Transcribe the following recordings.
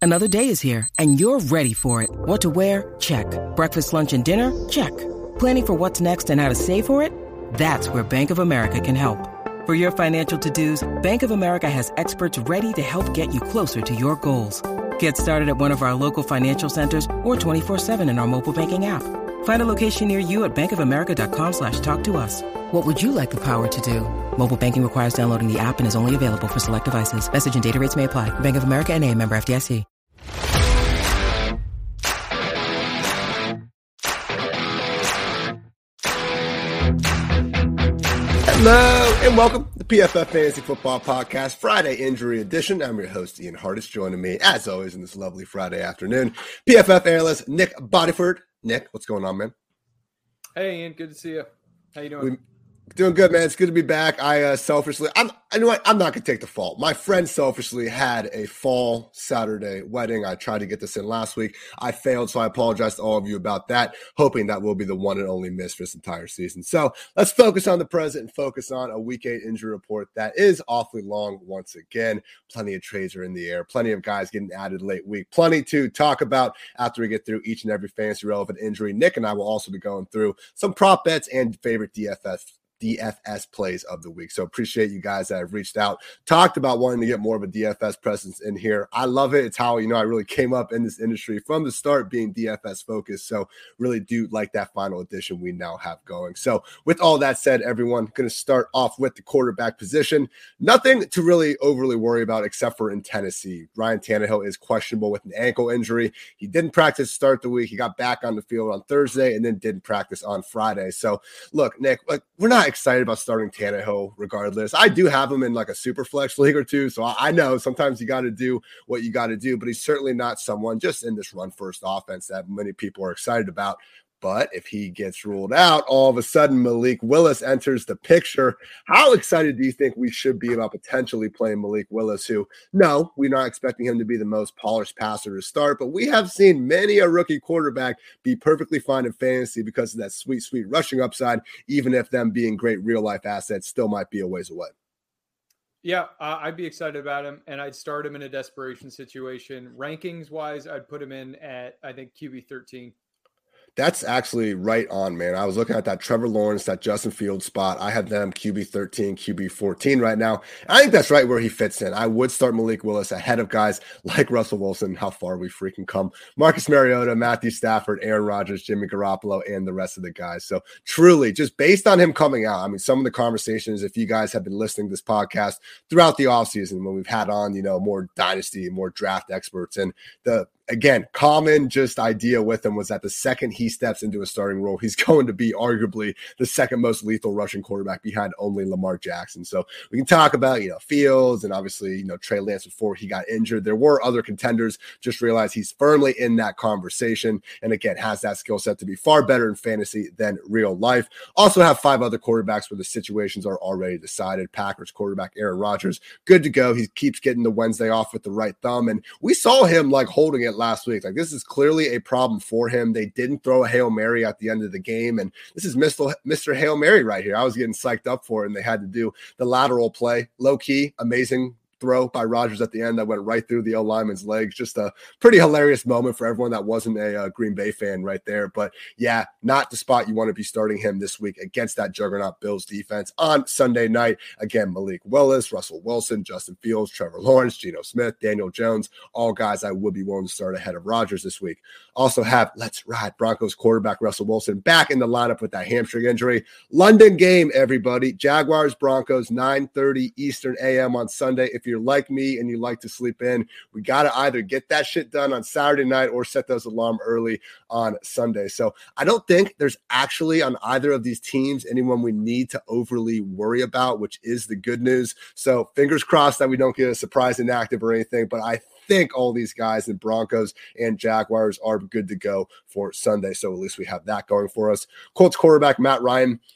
Another day is here, and you're ready for it. What to wear? Check. Breakfast, lunch, and dinner? Check. Planning for what's next and how to save for it? That's where Bank of America can help. For your financial to-dos, Bank of America has experts ready to help get you closer to your goals. Get started at one of our local financial centers or 24/7 in our mobile banking app. Find a location near you at bankofamerica.com/talktous. What would you like the power to do? Mobile banking requires downloading the app and is only available for select devices. Message and data rates may apply. Bank of America N.A., member FDIC. Hello and welcome to PFF Fantasy Football Podcast, Friday Injury Edition. I'm your host, Ian Hardis, joining me, as always, in this lovely Friday afternoon, PFF analyst Nick Bodyford. Nick, what's going on, man? Hey, Ian, good to see you. How you doing? Doing good, man. It's good to be back. I selfishly, I'm not going to take the fault. My friend selfishly had a fall Saturday wedding. I tried to get this in last week. I failed, so I apologize to all of you about that, hoping that will be the one and only miss for this entire season. So let's focus on the present and focus on a Week 8 injury report that is awfully long once again. Plenty of trades are in the air. Plenty of guys getting added late week. Plenty to talk about after we get through each and every fantasy relevant injury. Nick and I will also be going through some prop bets and favorite DFS plays of the week. So appreciate you guys that have reached out, talked about wanting to get more of a DFS presence in here. I love it. It's how, I really came up in this industry from the start being DFS focused. So really do like that final edition we now have going. So with all that said, everyone, going to start off with the quarterback position. Nothing to really overly worry about except for in Tennessee. Ryan Tannehill is questionable with an ankle injury. He didn't practice to start the week. He got back on the field on Thursday and then didn't practice on Friday. So look, Nick, we're not excited about starting Tannehill regardless. I do have him in like a super flex league or two, so I know sometimes you got to do what you got to do, but he's certainly not someone just in this run first offense that many people are excited about. But if he gets ruled out, all of a sudden Malik Willis enters the picture. How excited do you think we should be about potentially playing Malik Willis, who, no, we're not expecting him to be the most polished passer to start, but we have seen many a rookie quarterback be perfectly fine in fantasy because of that sweet, sweet rushing upside, even if them being great real-life assets still might be a ways away. Yeah, I'd be excited about him, and I'd start him in a desperation situation. Rankings-wise, I'd put him in at, I think, QB 13. That's actually right on, man. I was looking at that Trevor Lawrence, that Justin Fields spot. I have them QB 13, QB 14 right now. I think that's right where he fits in. I would start Malik Willis ahead of guys like Russell Wilson, how far we freaking come, Marcus Mariota, Matthew Stafford, Aaron Rodgers, Jimmy Garoppolo, and the rest of the guys. So truly, just based on him coming out, some of the conversations, if you guys have been listening to this podcast throughout the offseason when we've had on, more dynasty, more draft experts, and again, common just idea with him was that the second he steps into a starting role, he's going to be arguably the second most lethal rushing quarterback behind only Lamar Jackson. So we can talk about, Fields and obviously, Trey Lance before he got injured. There were other contenders, just realized he's firmly in that conversation. And again, has that skill set to be far better in fantasy than real life. Also have 5 other quarterbacks where the situations are already decided. Packers quarterback Aaron Rodgers, good to go. He keeps getting the Wednesday off with the right thumb. And we saw him holding it last week. This is clearly a problem for him. They didn't throw a Hail Mary at the end of the game, and this is Mr. Hail Mary right here. I was getting psyched up for it, and they had to do the lateral play. Low-key, amazing throw by Rodgers at the end that went right through the O-lineman's legs. Just a pretty hilarious moment for everyone that wasn't a Green Bay fan right there. But yeah, not the spot you want to be starting him this week against that juggernaut Bills defense on Sunday night. Again, Malik Willis, Russell Wilson, Justin Fields, Trevor Lawrence, Geno Smith, Daniel Jones, all guys I would be willing to start ahead of Rodgers this week. Also have Let's Ride Broncos quarterback Russell Wilson back in the lineup with that hamstring injury. London game, everybody. Jaguars, Broncos, 9:30 Eastern AM on Sunday. If you're like me and you like to sleep in, we got to either get that shit done on Saturday night or set those alarm early on Sunday. So I don't think there's actually on either of these teams anyone we need to overly worry about, which is the good news. So fingers crossed that we don't get a surprise inactive or anything, but I think all these guys in Broncos and Jaguars are good to go for Sunday. So at least we have that going for us. Colts quarterback Matt Ryan,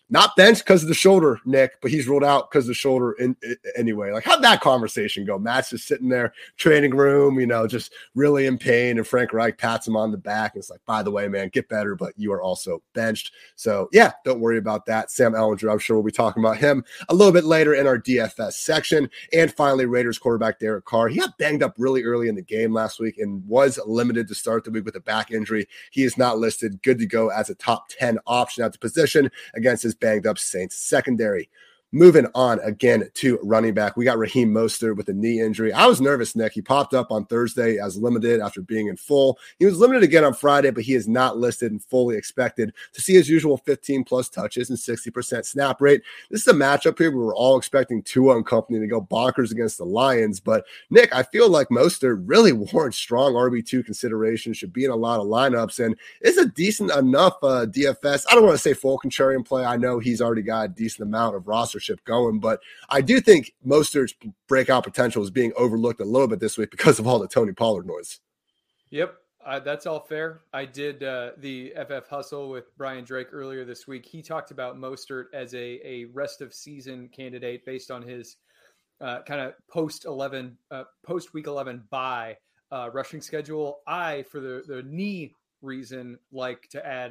Not benched because of the shoulder, Nick, but he's ruled out because of the shoulder anyway. Like, how'd that conversation go? Matt's just sitting there, training room, just really in pain. And Frank Reich pats him on the back. And it's like, by the way, man, get better, but you are also benched. So, yeah, don't worry about that. Sam Ehlinger, I'm sure we'll be talking about him a little bit later in our DFS section. And finally, Raiders quarterback Derek Carr. He got banged up really early in the game last week and was limited to start the week with a back injury. He is not listed. Good to go as a top 10 option at the position against his banged up Saints secondary. Moving on again to running back, we got Raheem Mostert with a knee injury. I was nervous, Nick. He popped up on Thursday as limited after being in full. He was limited again on Friday, but he is not listed and fully expected to see his usual 15-plus touches and 60% snap rate. This is a matchup here where we're all expecting Tua and company to go bonkers against the Lions. But, Nick, I feel like Mostert really warrants strong RB2 consideration, should be in a lot of lineups, and is a decent enough DFS. I don't want to say full contrarian play. I know he's already got a decent amount of rostership going, but I do think Mostert's breakout potential is being overlooked a little bit this week because of all the Tony Pollard noise. Yep, that's all fair. I did the FF Hustle with Brian Drake earlier this week. He talked about Mostert as a rest of season candidate based on his kind of post week 11 bye rushing schedule. For the knee reason, like to add,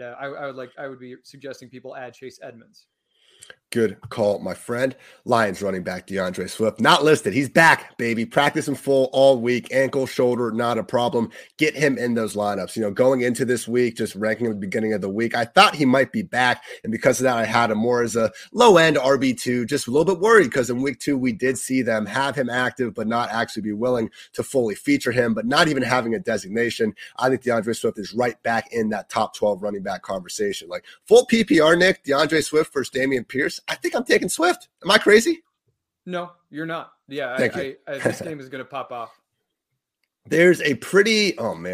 I would be suggesting people add Chase Edmonds. Good call, my friend. Lions running back DeAndre Swift, not listed. He's back, baby. Practicing full all week. Ankle, shoulder, not a problem. Get him in those lineups. Going into this week, just ranking at the beginning of the week, I thought he might be back. And because of that, I had him more as a low-end RB2. Just a little bit worried because in week 2, we did see them have him active, but not actually be willing to fully feature him, but not even having a designation. I think DeAndre Swift is right back in that top 12 running back conversation. Like full PPR, Nick, DeAndre Swift versus Dameon Pierce. I think I'm taking Swift. Am I crazy? No, you're not. Yeah, this game is going to pop off. There's a pretty,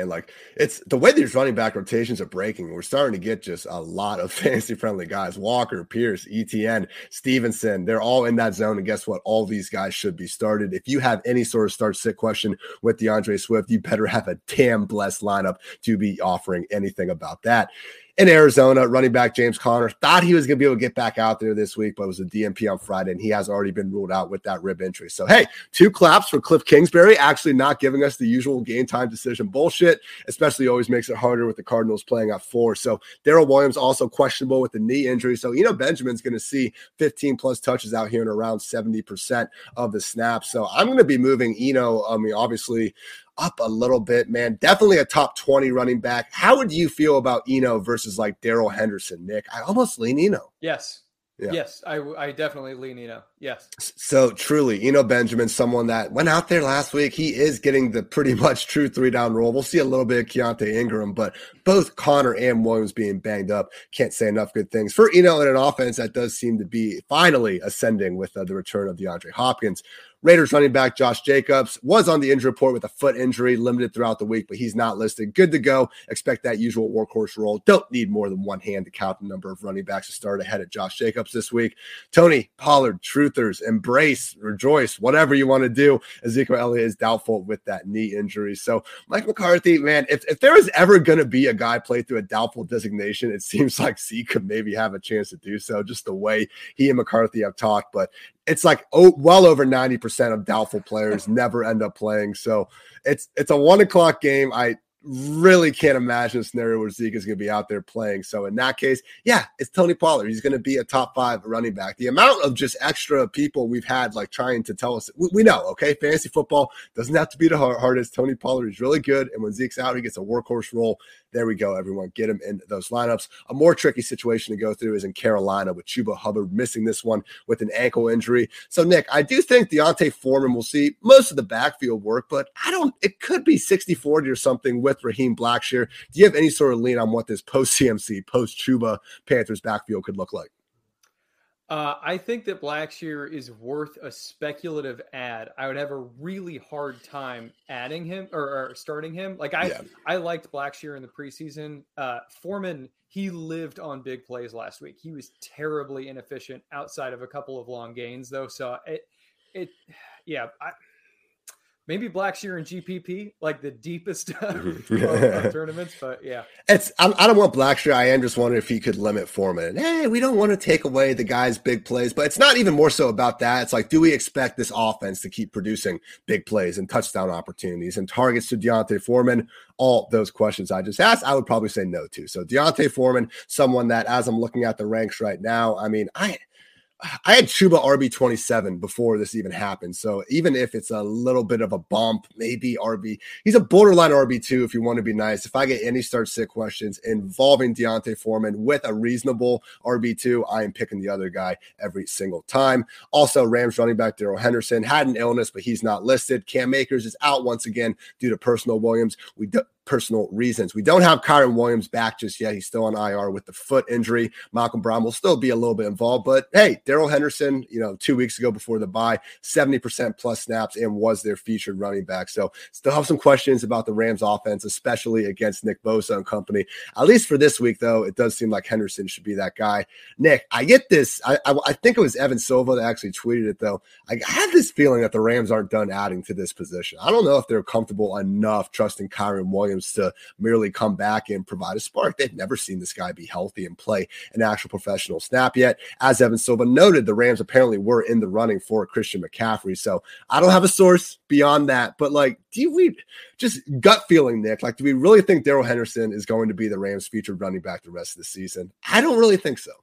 it's the way these running back rotations are breaking. We're starting to get just a lot of fantasy-friendly guys. Walker, Pierce, ETN, Stevenson, they're all in that zone. And guess what? All these guys should be started. If you have any sort of start-sit question with DeAndre Swift, you better have a damn blessed lineup to be offering anything about that. In Arizona, running back James Conner thought he was going to be able to get back out there this week, but it was a DNP on Friday, and he has already been ruled out with that rib injury. So, hey, 2 claps for Cliff Kingsbury, actually not giving us the usual game time decision bullshit, especially always makes it harder with the Cardinals playing at 4. So, Darrell Williams also questionable with the knee injury. So, Benjamin's going to see 15-plus touches out here and around 70% of the snaps. So, I'm going to be moving obviously – up a little bit, man. Definitely a top 20 running back. How would you feel about Eno versus like Darrell Henderson, Nick? I almost lean Eno. Yes. Yeah. Yes, I definitely lean Eno. Yes. So truly, Eno Benjamin, someone that went out there last week. He is getting the pretty much true 3-down role. We'll see a little bit of Keontae Ingram, but both Connor and Williams being banged up. Can't say enough good things for Eno in an offense that does seem to be finally ascending with the return of DeAndre Hopkins. Raiders running back Josh Jacobs was on the injury report with a foot injury, limited throughout the week, but he's not listed. Good to go. Expect that usual workhorse role. Don't need more than one hand to count the number of running backs to start ahead of Josh Jacobs this week. Tony Pollard, truthers, embrace, rejoice, whatever you want to do. Ezekiel Elliott is doubtful with that knee injury. So Mike McCarthy, man, if there is ever going to be a guy play through a doubtful designation, it seems like Zeke could maybe have a chance to do so, just the way he and McCarthy have talked. But it's like well over 90% of doubtful players never end up playing. So it's a 1:00 game. I really can't imagine a scenario where Zeke is going to be out there playing. So in that case, yeah, it's Tony Pollard. He's going to be a top 5 running back. The amount of just extra people we've had like trying to tell us, we know, okay, fantasy football doesn't have to be the hardest. Tony Pollard is really good. And when Zeke's out, he gets a workhorse role. There we go, everyone. Get him in those lineups. A more tricky situation to go through is in Carolina with Chuba Hubbard missing this one with an ankle injury. So, Nick, I do think Deontay Foreman will see most of the backfield work, but it could be 60-40 or something with Raheem Blackshear. Do you have any sort of lean on what this post-CMC, post-Chuba Panthers backfield could look like? I think that Blackshear is worth a speculative add. I would have a really hard time adding him or starting him. Like I liked Blackshear in the preseason. Foreman, he lived on big plays last week. He was terribly inefficient outside of a couple of long gains though. So Maybe Blackshear and GPP, like the deepest of tournaments, but yeah. I don't want Blackshear. I am just wondering if he could limit Foreman. Hey, we don't want to take away the guy's big plays, but it's not even more so about that. It's like, do we expect this offense to keep producing big plays and touchdown opportunities and targets to D'Onta Foreman? All those questions I just asked, I would probably say no to. So D'Onta Foreman, someone that as I'm looking at the ranks right now, I mean, I had Chuba RB27 before this even happened. So even if it's a little bit of a bump, maybe RB, he's a borderline RB2 if you want to be nice. If I get any start-sit questions involving D'Onta Foreman with a reasonable RB2, I am picking the other guy every single time. Also, Rams running back Darrell Henderson had an illness, but he's not listed. Cam Akers is out once again due to personal reasons. We don't have Kyren Williams back just yet. He's still on IR with the foot injury. Malcolm Brown will still be a little bit involved, but hey, Darrell Henderson, 2 weeks ago before the bye, 70% plus snaps and was their featured running back. So still have some questions about the Rams offense, especially against Nick Bosa and company. At least for this week, though, it does seem like Henderson should be that guy. Nick, I get this. I think it was Evan Silva that actually tweeted it, though. I have this feeling that the Rams aren't done adding to this position. I don't know if they're comfortable enough trusting Kyren Williams to merely come back and provide a spark. They've never seen this guy be healthy and play an actual professional snap yet. As Evan Silva noted, the Rams apparently were in the running for Christian McCaffrey. So I don't have a source beyond that, but do we just gut feeling, Nick? Do we really think Darrell Henderson is going to be the Rams featured running back the rest of the season? I don't really think so.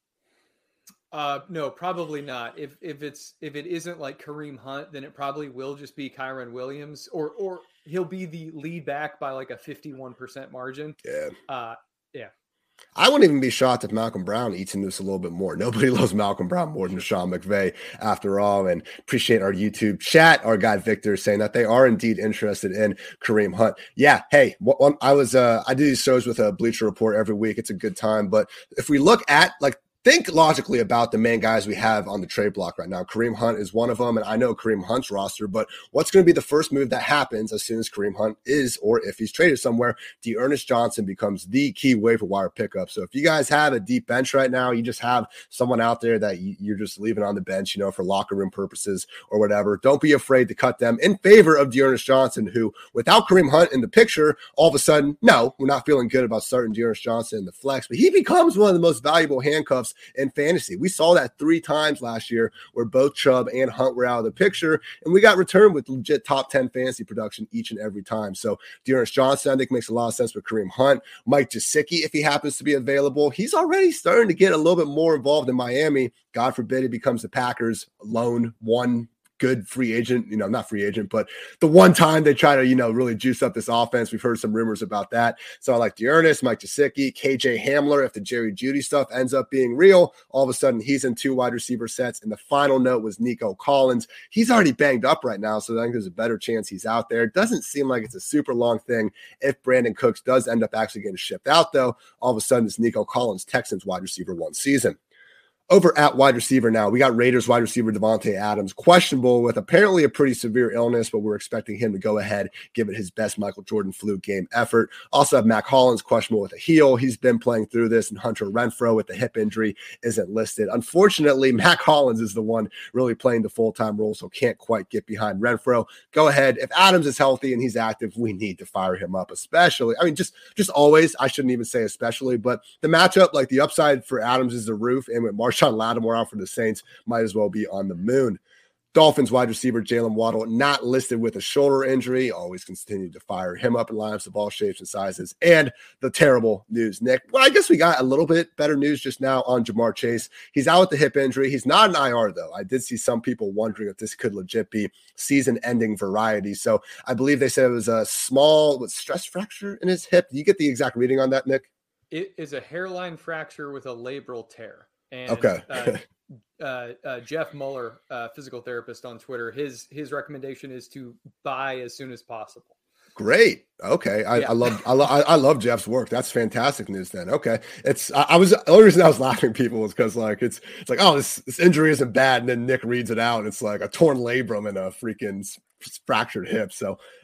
No, probably not. If it isn't like Kareem Hunt, then it probably will just be Kyren Williams, or he'll be the lead back by like a 51% margin. Yeah. Yeah. I wouldn't even be shocked if Malcolm Brown eats into this a little bit more. Nobody loves Malcolm Brown more than Sean McVay after all. And appreciate our YouTube chat, our guy Victor saying that they are indeed interested in Kareem Hunt. Yeah. Hey, I do these shows with a Bleacher Report every week. It's a good time. But if we look at think logically about the main guys we have on the trade block right now. Kareem Hunt is one of them, and I know Kareem Hunt's roster, but what's going to be the first move that happens as soon as Kareem Hunt is, or if he's traded somewhere? D'Ernest Johnson becomes the key waiver wire pickup. So if you guys have a deep bench right now, you just have someone out there that you're just leaving on the bench, for locker room purposes or whatever, don't be afraid to cut them in favor of D'Ernest Johnson, who, without Kareem Hunt in the picture, all of a sudden, no, we're not feeling good about starting D'Ernest Johnson in the flex, but he becomes one of the most valuable handcuffs in fantasy. We saw that 3 times last year where both Chubb and Hunt were out of the picture, and we got returned with legit top 10 fantasy production each and every time. So D'Ernest Johnson, I think, makes a lot of sense for Kareem Hunt. Mike Gesicki, if he happens to be available, he's already starting to get a little bit more involved in Miami. God forbid he becomes the Packers' lone one good free agent, not free agent, but the one time they try to, really juice up this offense. We've heard some rumors about that. So I like D'Ernest, Mike Gesicki, KJ Hamler. If the Jerry Jeudy stuff ends up being real, all of a sudden he's in 2 wide receiver sets. And the final note was Nico Collins. He's already banged up right now, so I think there's a better chance he's out there. It doesn't seem like it's a super long thing. If Brandon Cooks does end up actually getting shipped out, though, all of a sudden it's Nico Collins, Texans wide receiver 1 season. Over at wide receiver now, we got Raiders wide receiver Davante Adams, questionable with apparently a pretty severe illness, but we're expecting him to go ahead, give it his best Michael Jordan flu game effort. Also have Mac Hollins, questionable with a heel. He's been playing through this, and Hunter Renfrow with the hip injury isn't listed. Unfortunately, Mac Hollins is the one really playing the full-time role, so can't quite get behind Renfrow. Go ahead. If Adams is healthy and he's active, we need to fire him up, especially. Just always. I shouldn't even say especially, but the matchup, the upside for Adams is the roof, and with Marshawn Lattimore out for the Saints, might as well be on the moon. Dolphins wide receiver Jalen Waddle, not listed with a shoulder injury. Always continue to fire him up in lineups of all shapes and sizes. And the terrible news, Nick. Well, I guess we got a little bit better news just now on Jamar Chase. He's out with the hip injury. He's not an IR, though. I did see some people wondering if this could legit be season-ending variety. So I believe they said it was a small stress fracture in his hip. Do you get the exact reading on that, Nick? It is a hairline fracture with a labral tear. And okay. Jeff Mueller, physical therapist on Twitter, his recommendation is to buy as soon as possible. Great. Okay. I love Jeff's work. That's fantastic news then. Okay. The only reason I was laughing, people, was because it's like, oh, this injury isn't bad. And then Nick reads it out and it's like a torn labrum and a freaking fractured hip. So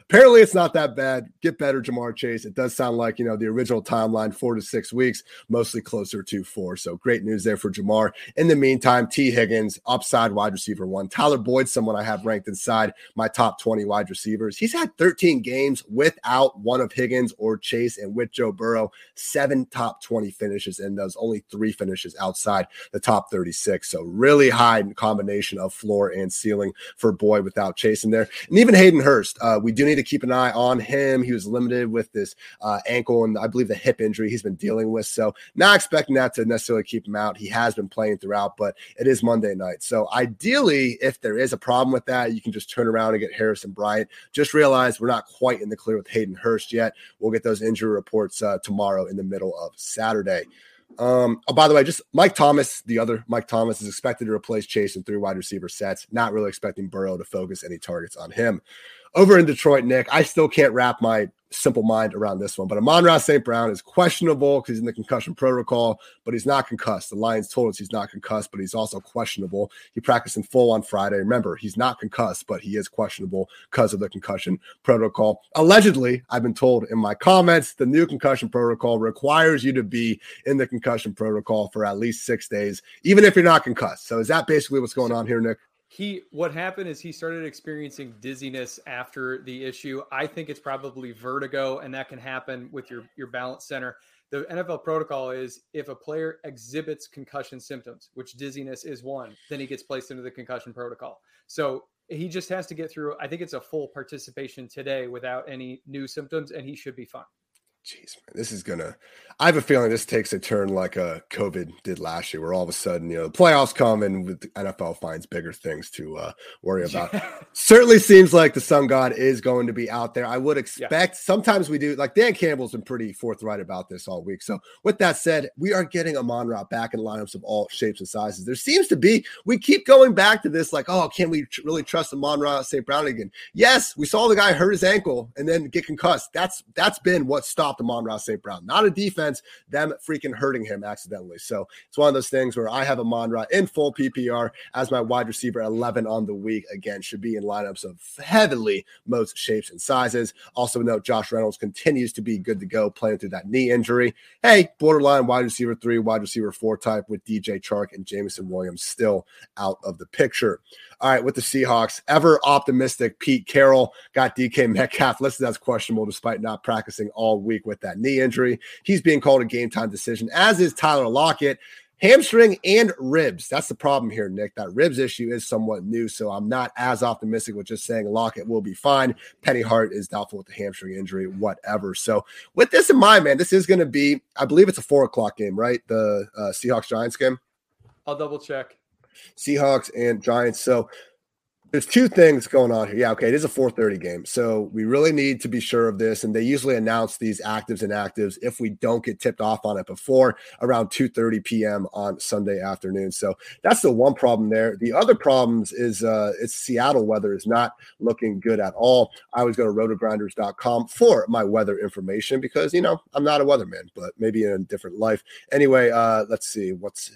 apparently it's not that bad. Get better, Ja'Marr Chase. It does sound like, the original timeline, 4 to 6 weeks, mostly closer to 4. So great news there for Ja'Marr. In the meantime, T. Higgins, upside wide receiver 1. Tyler Boyd, someone I have ranked inside my top 20 wide receivers. He's had 13 games without one of Higgins or Chase, and with Joe Burrow, 7 top 20 finishes in those, only 3 finishes outside the top 36. So really high combination of floor and ceiling for Boyd without Chase in there. And even Hayden Hurst, we do need to keep an eye on him. He was limited with this ankle and I believe the hip injury he's been dealing with. So not expecting that to necessarily keep him out. He has been playing throughout, but it is Monday night. So ideally, if there is a problem with that, you can just turn around and get Harrison Bryant. Just realize we're not quite in the clear with Hayden Hurst yet. We'll get those injury reports tomorrow in the middle of Saturday. By the way, just Mike Thomas, the other Mike Thomas, is expected to replace Chase in 3 wide receiver sets. Not really expecting Burrow to focus any targets on him. Over in Detroit, Nick, I still can't wrap my simple mind around this one, but Amon-Ra St. Brown is questionable because he's in the concussion protocol, but he's not concussed. The Lions told us he's not concussed, but he's also questionable. He practiced in full on Friday. Remember, he's not concussed, but he is questionable because of the concussion protocol. Allegedly, I've been told in my comments, the new concussion protocol requires you to be in the concussion protocol for at least 6 days, even if you're not concussed. So is that basically what's going on here, Nick? What happened is he started experiencing dizziness after the issue. I think it's probably vertigo, and that can happen with your balance center. The NFL protocol is if a player exhibits concussion symptoms, which dizziness is one, then he gets placed into the concussion protocol. So he just has to get through, I think it's a full participation today without any new symptoms, and he should be fine. Jeez, man, I have a feeling this takes a turn like COVID did last year, where all of a sudden, the playoffs come and the NFL finds bigger things to worry about. Certainly seems like the sun god is going to be out there. I would expect sometimes we do, like Dan Campbell's been pretty forthright about this all week. So with that said, we are getting Amon-Ra back in lineups of all shapes and sizes. There seems to be, we keep going back to this, like, oh, can we really trust Amon-Ra St. Brown again? Yes, we saw the guy hurt his ankle and then get concussed. That's been what stopped Amon-Ra St. Brown, not a defense, them freaking hurting him accidentally. So it's one of those things where I have Amon-Ra in full PPR as my wide receiver 11 on the week. Again, should be in lineups of heavily most shapes and sizes. Also note Josh Reynolds continues to be good to go playing through that knee injury. Hey, borderline wide receiver 3, wide receiver 4 type with DJ Chark and Jameson Williams still out of the picture. All right, with the Seahawks, ever optimistic Pete Carroll got DK Metcalf listed as questionable despite not practicing all week with that knee injury. He's being called a game-time decision, as is Tyler Lockett. Hamstring and ribs. That's the problem here, Nick. That ribs issue is somewhat new, so I'm not as optimistic with just saying Lockett will be fine. Penny Hart is doubtful with the hamstring injury, whatever. So with this in mind, man, this is going to be, I believe it's a 4:00 game, right? The Seahawks-Giants game? I'll double check. Seahawks and Giants. So there's 2 things going on here. Yeah, okay, it is a 4:30 game. So we really need to be sure of this. And they usually announce these actives and inactives if we don't get tipped off on it before around 2:30 p.m. on Sunday afternoon. So that's the one problem there. The other problems is it's Seattle weather is not looking good at all. I always go to rotogrinders.com for my weather information because, I'm not a weatherman, but maybe in a different life. Anyway, let's see.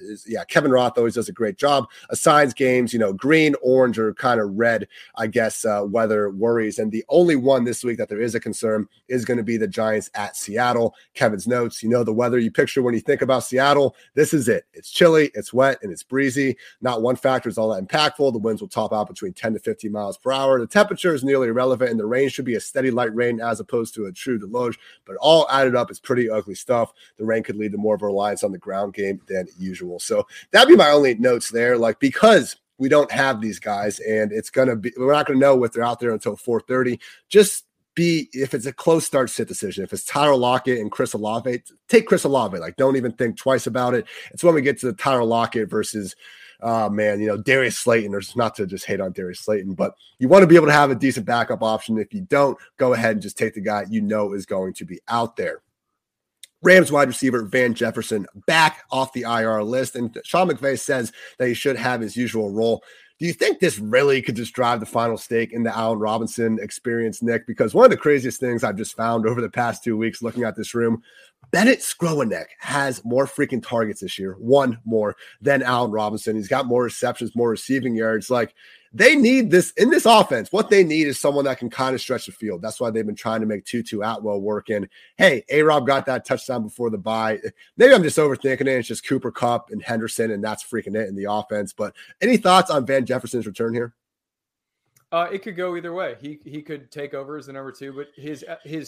Kevin Roth always does a great job. Assigns games, green, orange, or kind of red, I guess, weather worries. And the only one this week that there is a concern is going to be the Giants at Seattle. Kevin's notes, the weather you picture when you think about Seattle, this is it. It's chilly, it's wet, and it's breezy. Not one factor is all that impactful. The winds will top out between 10 to 15 miles per hour. The temperature is nearly irrelevant, and the rain should be a steady light rain as opposed to a true deluge. But all added up, it's pretty ugly stuff. The rain could lead to more of a reliance on the ground game than usual. So that'd be my only notes there, because we don't have these guys, and we're not going to know if they're out there until 4:30. Just if it's a close start, sit decision. If it's Tyler Lockett and Chris Olave, take Chris Olave. Don't even think twice about it. It's when we get to the Tyler Lockett versus, Darius Slayton. There's not to just hate on Darius Slayton, but you want to be able to have a decent backup option. If you don't, go ahead and just take the guy is going to be out there. Rams wide receiver Van Jefferson back off the IR list, and Sean McVay says that he should have his usual role. Do you think this really could just drive the final stake in the Allen Robinson experience, Nick? Because one of the craziest things I've just found over the past 2 weeks looking at this room, Bennett Skrowanek has more freaking targets this year, one more than Allen Robinson. He's got more receptions, more receiving yards. Like, they need this in this offense. What they need is someone that can kind of stretch the field. That's why they've been trying to make Tutu Atwell work in. Hey, A-Rob got that touchdown before the bye. Maybe I'm just overthinking it. It's just Cooper Kupp and Henderson, and that's freaking it in the offense. But any thoughts on Van Jefferson's return here? It could go either way. He could take over as the number 2, but his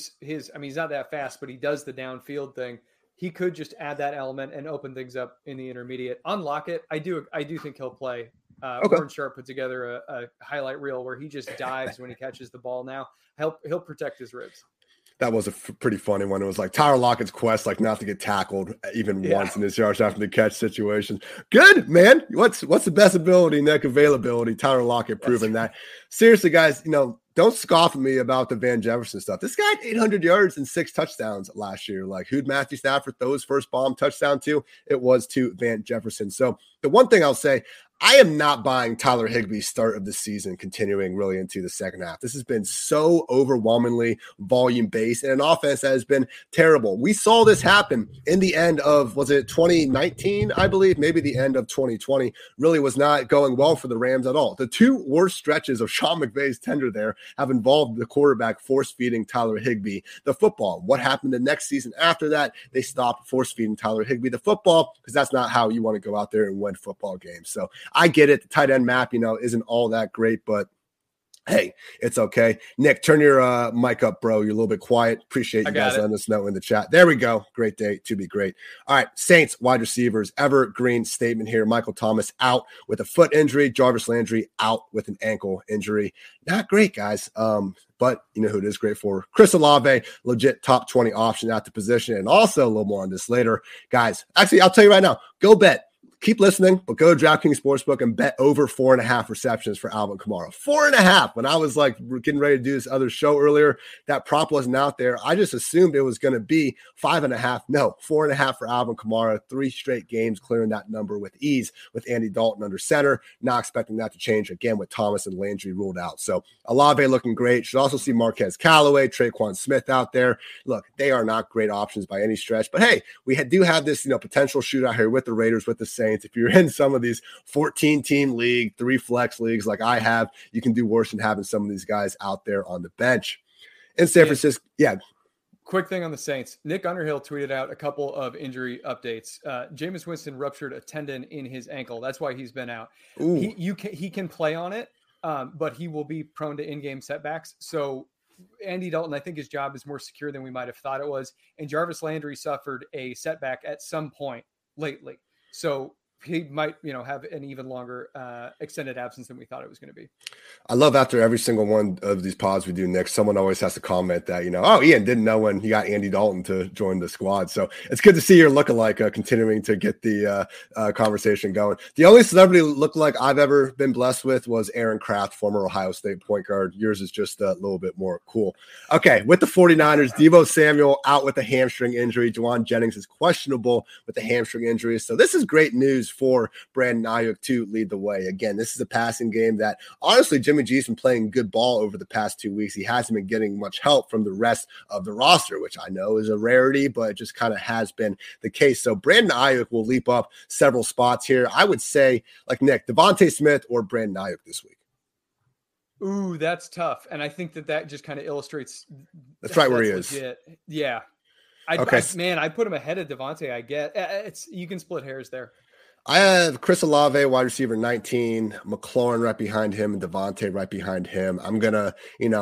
I mean, he's not that fast, but he does the downfield thing. He could just add that element and open things up in the intermediate. Unlock it. I do think he'll play. Warren Sharp put together a highlight reel where he just dives when he catches the ball. Now he'll protect his ribs. That was a pretty funny one. It was like Tyler Lockett's quest, like not to get tackled even once in his yards after the catch situation. Good, man. What's the best ability, Nick? Availability. Tyler Lockett proving that. Seriously, guys, don't scoff at me about the Van Jefferson stuff. This guy had 800 yards and 6 touchdowns last year. Like, who'd Matthew Stafford throw his first bomb touchdown to? It was to Van Jefferson. So the one thing I'll say, I am not buying Tyler Higbee's start of the season continuing really into the second half. This has been so overwhelmingly volume-based and an offense that has been terrible. We saw this happen in the end of, was it 2019, I believe? Maybe the end of 2020 really was not going well for the Rams at all. The 2 worst stretches of Sean McVay's tenure there have involved the quarterback force-feeding Tyler Higbee the football. What happened the next season after that? They stopped force-feeding Tyler Higbee the football because that's not how you want to go out there and win football games. So I get it. The tight end map, isn't all that great, but hey, it's okay. Nick, turn your mic up, bro. You're a little bit quiet. Appreciate you guys letting us know in the chat. There we go. Great day to be great. All right, Saints wide receivers. Evergreen statement here. Michael Thomas out with a foot injury. Jarvis Landry out with an ankle injury. Not great, guys. But you know who it is great for? Chris Olave, legit top 20 option at the position. And also a little more on this later. Guys, actually, I'll tell you right now, go bet. Keep listening, but go to DraftKings Sportsbook and bet over 4.5 receptions for Alvin Kamara. 4.5. When I was like getting ready to do this other show earlier, that prop wasn't out there. I just assumed it was going to be 5.5. No, 4.5 for Alvin Kamara. 3 straight games clearing that number with ease with Andy Dalton under center. Not expecting that to change again with Thomas and Landry ruled out. So Olave looking great. Should also see Marquez Callaway, Traquan Smith out there. Look, they are not great options by any stretch, but hey, we do have this potential shootout here with the Raiders, with the Saints. If you're in some of these 14-team league, 3 flex leagues like I have, you can do worse than having some of these guys out there on the bench. In San Francisco, Quick thing on the Saints. Nick Underhill tweeted out a couple of injury updates. Jameis Winston ruptured a tendon in his ankle. That's why he's been out. He can play on it, but he will be prone to in-game setbacks. So Andy Dalton, I think his job is more secure than we might have thought it was. And Jarvis Landry suffered a setback at some point lately. So he might, have an even longer extended absence than we thought it was going to be. I love after every single one of these pods we do, Nick, someone always has to comment that, Ian didn't know when he got Andy Dalton to join the squad. So it's good to see your lookalike continuing to get the conversation going. The only celebrity lookalike I've ever been blessed with was Aaron Kraft, former Ohio State point guard. Yours is just a little bit more cool. Okay, with the 49ers, Deebo Samuel out with a hamstring injury. Juwan Jennings is questionable with the hamstring injury. So this is great news for Brandon Ayuk to lead the way. Again, this is a passing game that honestly Jimmy G's been playing good ball over the past 2 weeks. He hasn't been getting much help from the rest of the roster, which I know is a rarity, but it just kind of has been the case. So Brandon Ayuk will leap up several spots here. I would say, like Nick, Devontae Smith or Brandon Ayuk this week. Ooh, that's tough. And I think that just kind of illustrates. That's right where he legit. is. Yeah. I put him ahead of Devontae. I get you can split hairs there. I have Chris Olave, wide receiver 19, McLaurin right behind him, and Devontae right behind him. I'm going to,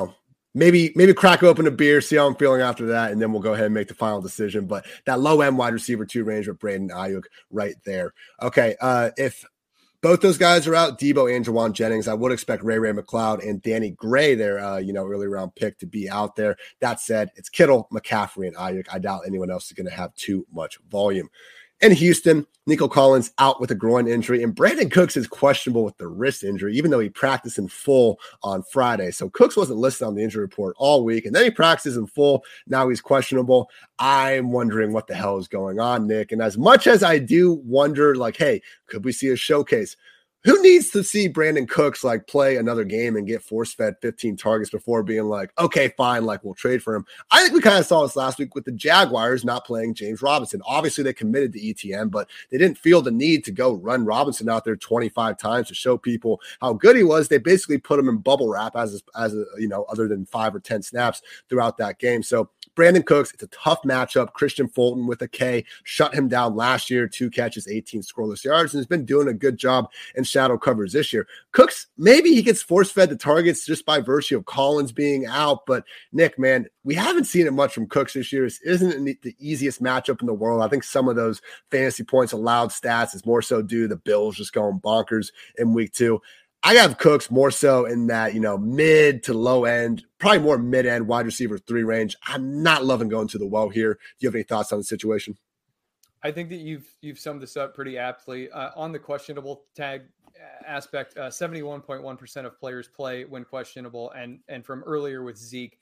maybe crack open a beer, see how I'm feeling after that, and then we'll go ahead and make the final decision. But that low-end wide receiver 2 range with Brandon Ayuk right there. Okay, if both those guys are out, Deebo and Juwan Jennings, I would expect Ray McLeod and Danny Gray, their early round pick, to be out there. That said, it's Kittle, McCaffrey, and Ayuk. I doubt anyone else is going to have too much volume. In Houston, Nico Collins out with a groin injury, and Brandon Cooks is questionable with the wrist injury, even though he practiced in full on Friday. So Cooks wasn't listed on the injury report all week, and then he practices in full. Now he's questionable. I'm wondering what the hell is going on, Nick. And as much as I do wonder, hey, could we see a showcase? who needs to see Brandon Cooks like play another game and get force-fed 15 targets before being like, okay, fine, like we'll trade for him? I think we kind of saw this last week with the Jaguars not playing James Robinson. Obviously, they committed to ETN, but they didn't feel the need to go run Robinson out there 25 times to show people how good he was. They basically put him in bubble wrap as other than 5 or 10 snaps throughout that game. So Brandon Cooks, it's a tough matchup. Christian Fulton with a K shut him down last year, 2 catches, 18 scoreless yards, and has been doing a good job in shadow coverage this year. Cooks, maybe he gets force-fed the targets just by virtue of Collins being out, but Nick, man, we haven't seen it much from Cooks this year. This isn't the easiest matchup in the world. I think some of those fantasy points allowed stats is more so due to the Bills just going bonkers in week 2. I have Cooks more so in that, mid to low end, probably more mid-end wide receiver 3 range. I'm not loving going to the well here. Do you have any thoughts on the situation? I think that you've summed this up pretty aptly. On the questionable tag aspect, 71.1% of players play when questionable, and from earlier with Zeke,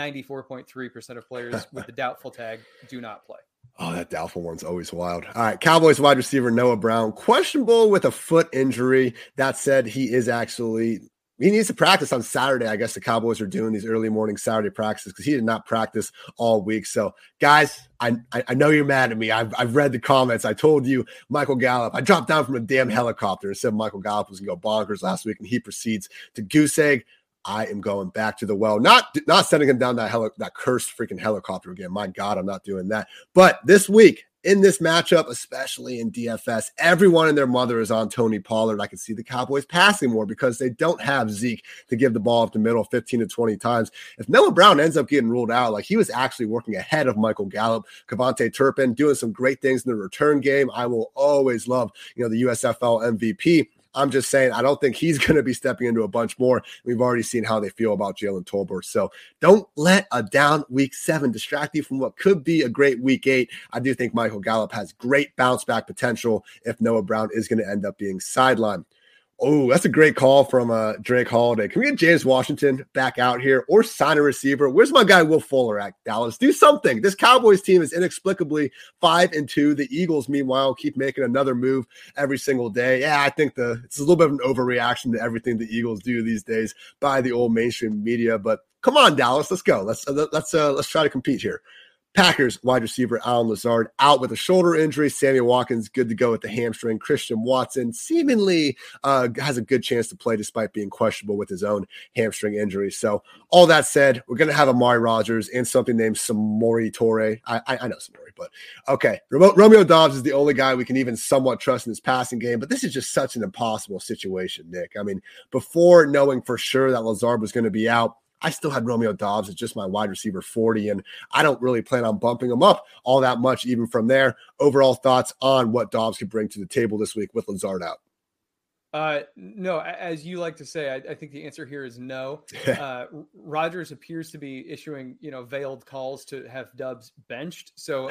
94.3% of players with the doubtful tag do not play. Oh, that doubtful one's always wild. All right, Cowboys wide receiver Noah Brown, questionable with a foot injury. That said, he needs to practice on Saturday. I guess the Cowboys are doing these early morning Saturday practices because he did not practice all week. So, guys, I know you're mad at me. I've read the comments. I told you Michael Gallup. I dropped down from a damn helicopter and said Michael Gallup was going to go bonkers last week, and he proceeds to goose egg. I am going back to the well, not sending him down that cursed freaking helicopter again. My God, I'm not doing that. But this week, in this matchup, especially in DFS, everyone and their mother is on Tony Pollard. I can see the Cowboys passing more because they don't have Zeke to give the ball up the middle 15 to 20 times. If Noah Brown ends up getting ruled out, like he was actually working ahead of Michael Gallup, Kevontae Turpin, doing some great things in the return game. I will always love, the USFL MVP. I'm just saying, I don't think he's going to be stepping into a bunch more. We've already seen how they feel about Jalen Tolbert. So don't let a down week 7 distract you from what could be a great week 8. I do think Michael Gallup has great bounce back potential if Noah Brown is going to end up being sidelined. Oh, that's a great call from Drake Holiday. Can we get James Washington back out here or sign a receiver? Where's my guy Will Fuller at Dallas? Do something. This Cowboys team is inexplicably 5-2. The Eagles, meanwhile, keep making another move every single day. Yeah, I think it's a little bit of an overreaction to everything the Eagles do these days by the old mainstream media. But come on, Dallas, let's go. Let's try to compete here. Packers wide receiver Allen Lazard out with a shoulder injury. Sammy Watkins good to go with the hamstring. Christian Watson seemingly has a good chance to play despite being questionable with his own hamstring injury. So all that said, we're going to have Amari Rodgers and something named Samori Toure. I know Samori, but okay. Romeo Doubs is the only guy we can even somewhat trust in this passing game, but this is just such an impossible situation, Nick. I mean, before knowing for sure that Lazard was going to be out, I still had Romeo Doubs as just my wide receiver 40, and I don't really plan on bumping him up all that much even from there. Overall thoughts on what Doubs could bring to the table this week with Lazard out? No, as you like to say, I think the answer here is no. Rodgers appears to be issuing, veiled calls to have Doubs benched. So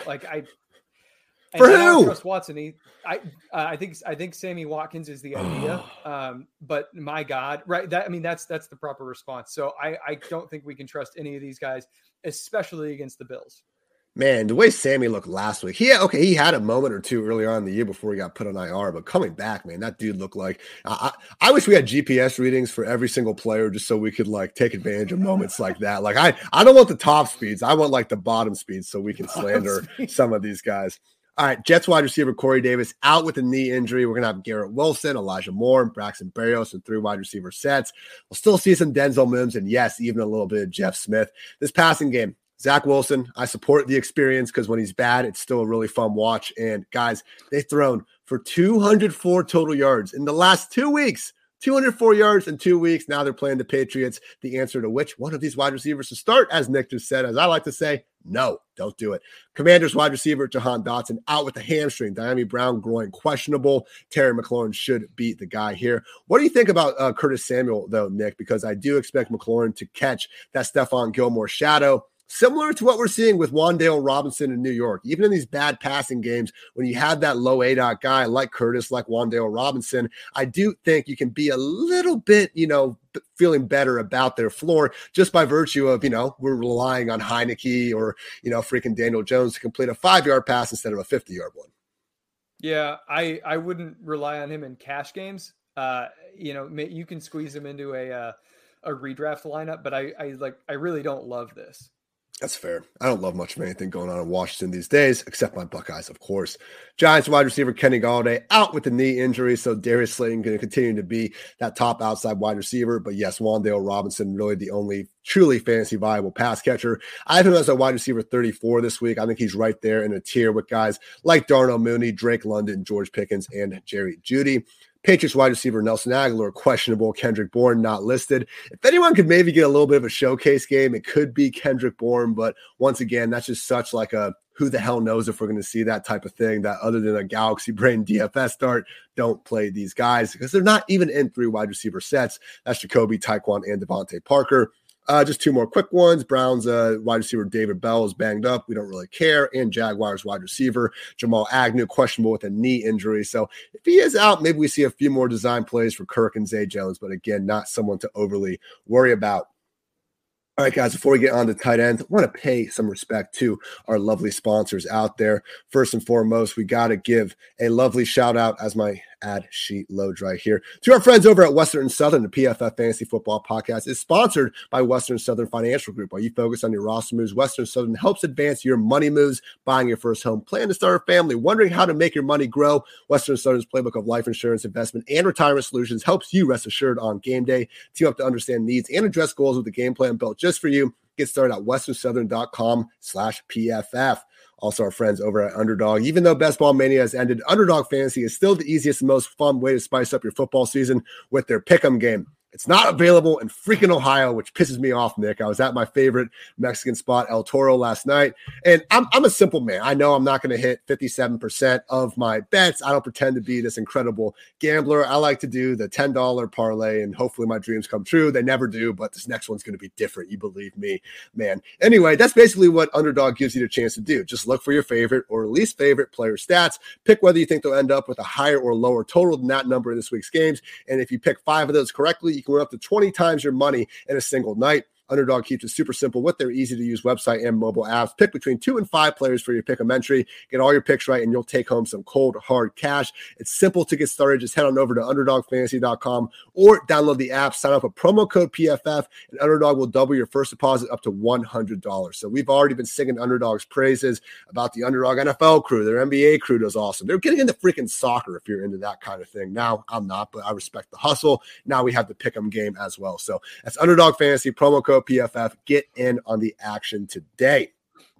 For who? I don't trust Watson. I think Sammy Watkins is the idea. But my God, right? That's the proper response. So I don't think we can trust any of these guys, especially against the Bills. Man, the way Sammy looked last week, he had a moment or two earlier on in the year before he got put on IR, but coming back, man, that dude looked like I wish we had GPS readings for every single player just so we could take advantage of moments like that. I don't want the top speeds. I want the bottom speeds so we can slander some of these guys. All right, Jets wide receiver Corey Davis out with a knee injury. We're going to have Garrett Wilson, Elijah Moore, and Braxton Berrios and 3 wide receiver sets. We'll still see some Denzel Mims and, yes, even a little bit of Jeff Smith. This passing game, Zach Wilson, I support the experience because when he's bad, it's still a really fun watch. And, guys, they've thrown for 204 total yards in the last 2 weeks. 204 yards in 2 weeks. Now they're playing the Patriots. The answer to which one of these wide receivers to start, as Nick just said, as I like to say, no, don't do it. Commanders wide receiver Jahan Dotson out with a hamstring. Diami Brown groin questionable. Terry McLaurin should be the guy here. What do you think about Curtis Samuel, though, Nick? Because I do expect McLaurin to catch that Stephon Gilmore shadow. Similar to what we're seeing with Wan'Dale Robinson in New York. Even in these bad passing games, when you have that low ADOT guy like Curtis, like Wan'Dale Robinson, I do think you can be a little bit, feeling better about their floor just by virtue of, we're relying on Heineke or, freaking Daniel Jones to complete a 5-yard pass instead of a 50-yard one. Yeah, I wouldn't rely on him in cash games. You can squeeze him into a redraft lineup, but I really don't love this. That's fair. I don't love much of anything going on in Washington these days, except my Buckeyes, of course. Giants wide receiver Kenny Golladay out with the knee injury, so Darius Slayton going to continue to be that top outside wide receiver. But yes, Wan'Dale Robinson really the only truly fantasy viable pass catcher. I have him as a wide receiver 34 this week. I think he's right there in a tier with guys like Darnell Mooney, Drake London, George Pickens, and Jerry Jeudy. Patriots wide receiver Nelson Aguilar, questionable. Kendrick Bourne, not listed. If anyone could maybe get a little bit of a showcase game, it could be Kendrick Bourne. But once again, that's just such like a who the hell knows if we're going to see that type of thing, that other than a Galaxy Brain DFS start, don't play these guys because they're not even in 3 wide receiver sets. That's Jacoby, Tyquan, and Devontae Parker. Just 2 more quick ones. Browns wide receiver David Bell is banged up. We don't really care. And Jaguars wide receiver Jamal Agnew, questionable with a knee injury. So if he is out, maybe we see a few more design plays for Kirk and Zay Jones. But again, not someone to overly worry about. All right, guys, before we get on to tight ends, I want to pay some respect to our lovely sponsors out there. First and foremost, we got to give a lovely shout out as my ad sheet loads right here to our friends over at Western and Southern. The PFF Fantasy Football Podcast is sponsored by Western Southern Financial Group. While you focus on your roster moves, Western Southern helps advance your money moves, buying your first home, plan to start a family, wondering how to make your money grow. Western Southern's playbook of life insurance, investment, and retirement solutions helps you rest assured on game day. Team up to understand needs and address goals with a game plan built just for you. Get started at westernsouthern.com/PFF. Also, our friends over at Underdog. Even though Best Ball Mania has ended, Underdog Fantasy is still the easiest and most fun way to spice up your football season with their Pick'em game. It's not available in freaking Ohio, which pisses me off, Nick. I was at my favorite Mexican spot, El Toro, last night. And I'm a simple man. I know I'm not going to hit 57% of my bets. I don't pretend to be this incredible gambler. I like to do the $10 parlay, and hopefully my dreams come true. They never do, but this next one's going to be different. You believe me, man. Anyway, that's basically what Underdog gives you the chance to do. Just look for your favorite or least favorite player stats. Pick whether you think they'll end up with a higher or lower total than that number in this week's games. And if you pick 5 of those correctly, you can win up to 20 times your money in a single night. Underdog keeps it super simple with their easy-to-use website and mobile apps. Pick between 2 and 5 players for your pick-em entry. Get all your picks right, and you'll take home some cold, hard cash. It's simple to get started. Just head on over to UnderdogFantasy.com or download the app. Sign up with promo code PFF, and Underdog will double your first deposit up to $100. So we've already been singing Underdog's praises about the Underdog NFL crew. Their NBA crew does awesome. They're getting into freaking soccer if you're into that kind of thing. Now, I'm not, but I respect the hustle. Now we have the pick-em game as well. So that's Underdog Fantasy, promo code PFF. Get in on the action today.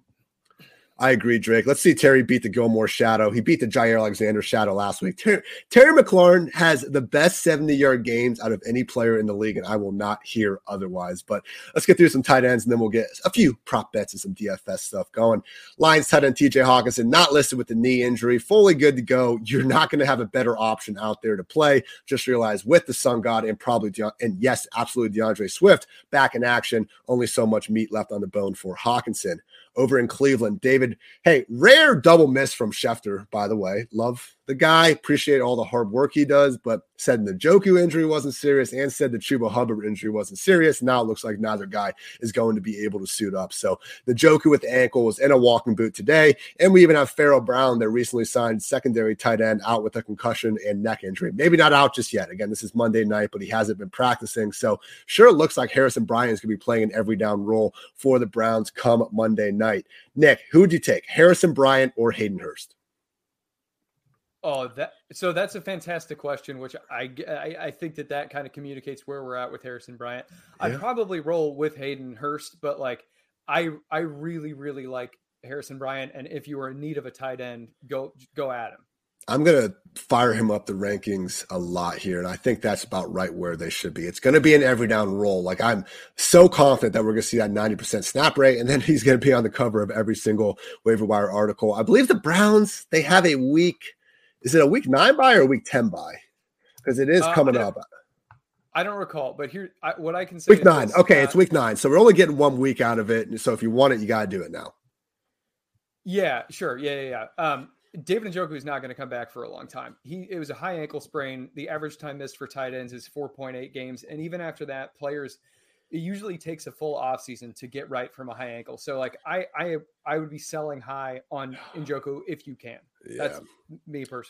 I agree, Drake. Let's see Terry beat the Gilmore Shadow. He beat the Jair Alexander Shadow last week. Terry McLaurin has the best 70-yard games out of any player in the league, and I will not hear otherwise. But let's get through some tight ends, and then we'll get a few prop bets and some DFS stuff going. Lions tight end TJ Hawkinson, not listed with the knee injury, fully good to go. You're not going to have a better option out there to play. Just realize with the Sun God and probably, and yes, absolutely DeAndre Swift back in action, only so much meat left on the bone for Hawkinson. Over in Cleveland, David, hey, rare double miss from Schefter, by the way. Love the guy, appreciate all the hard work he does, but said the Njoku injury wasn't serious and said the Chuba Hubbard injury wasn't serious. Now it looks like neither guy is going to be able to suit up. So the Njoku with the ankle was in a walking boot today, and we even have Pharaoh Brown, their recently signed secondary tight end, out with a concussion and neck injury. Maybe not out just yet. Again, this is Monday night, but he hasn't been practicing. So sure, it looks like Harrison Bryant is going to be playing an every down role for the Browns come Monday night. Nick, who would you take, Harrison Bryant or Hayden Hurst? Oh, that's a fantastic question, which I think that kind of communicates where we're at with Harrison Bryant. Yeah. I'd probably roll with Hayden Hurst, but like I really, really like Harrison Bryant. And if you are in need of a tight end, go at him. I'm going to fire him up the rankings a lot here, and I think that's about right where they should be. It's going to be an every down role. Like, I'm so confident that we're going to see that 90% snap rate, and then he's going to be on the cover of every single waiver wire article. I believe the Browns, they have a week. Is it a week 9 bye or a week 10 bye? Because it is coming up. I don't recall, but here, what I can say. Week 9. Okay, it's week 9. So we're only getting 1 week out of it. And so if you want it, you got to do it now. Yeah, sure. Yeah. David Njoku is not going to come back for a long time. It was a high ankle sprain. The average time missed for tight ends is 4.8 games. And even after that, players, it usually takes a full offseason to get right from a high ankle. So like I would be selling high on Njoku if you can. Yeah. That's me personally.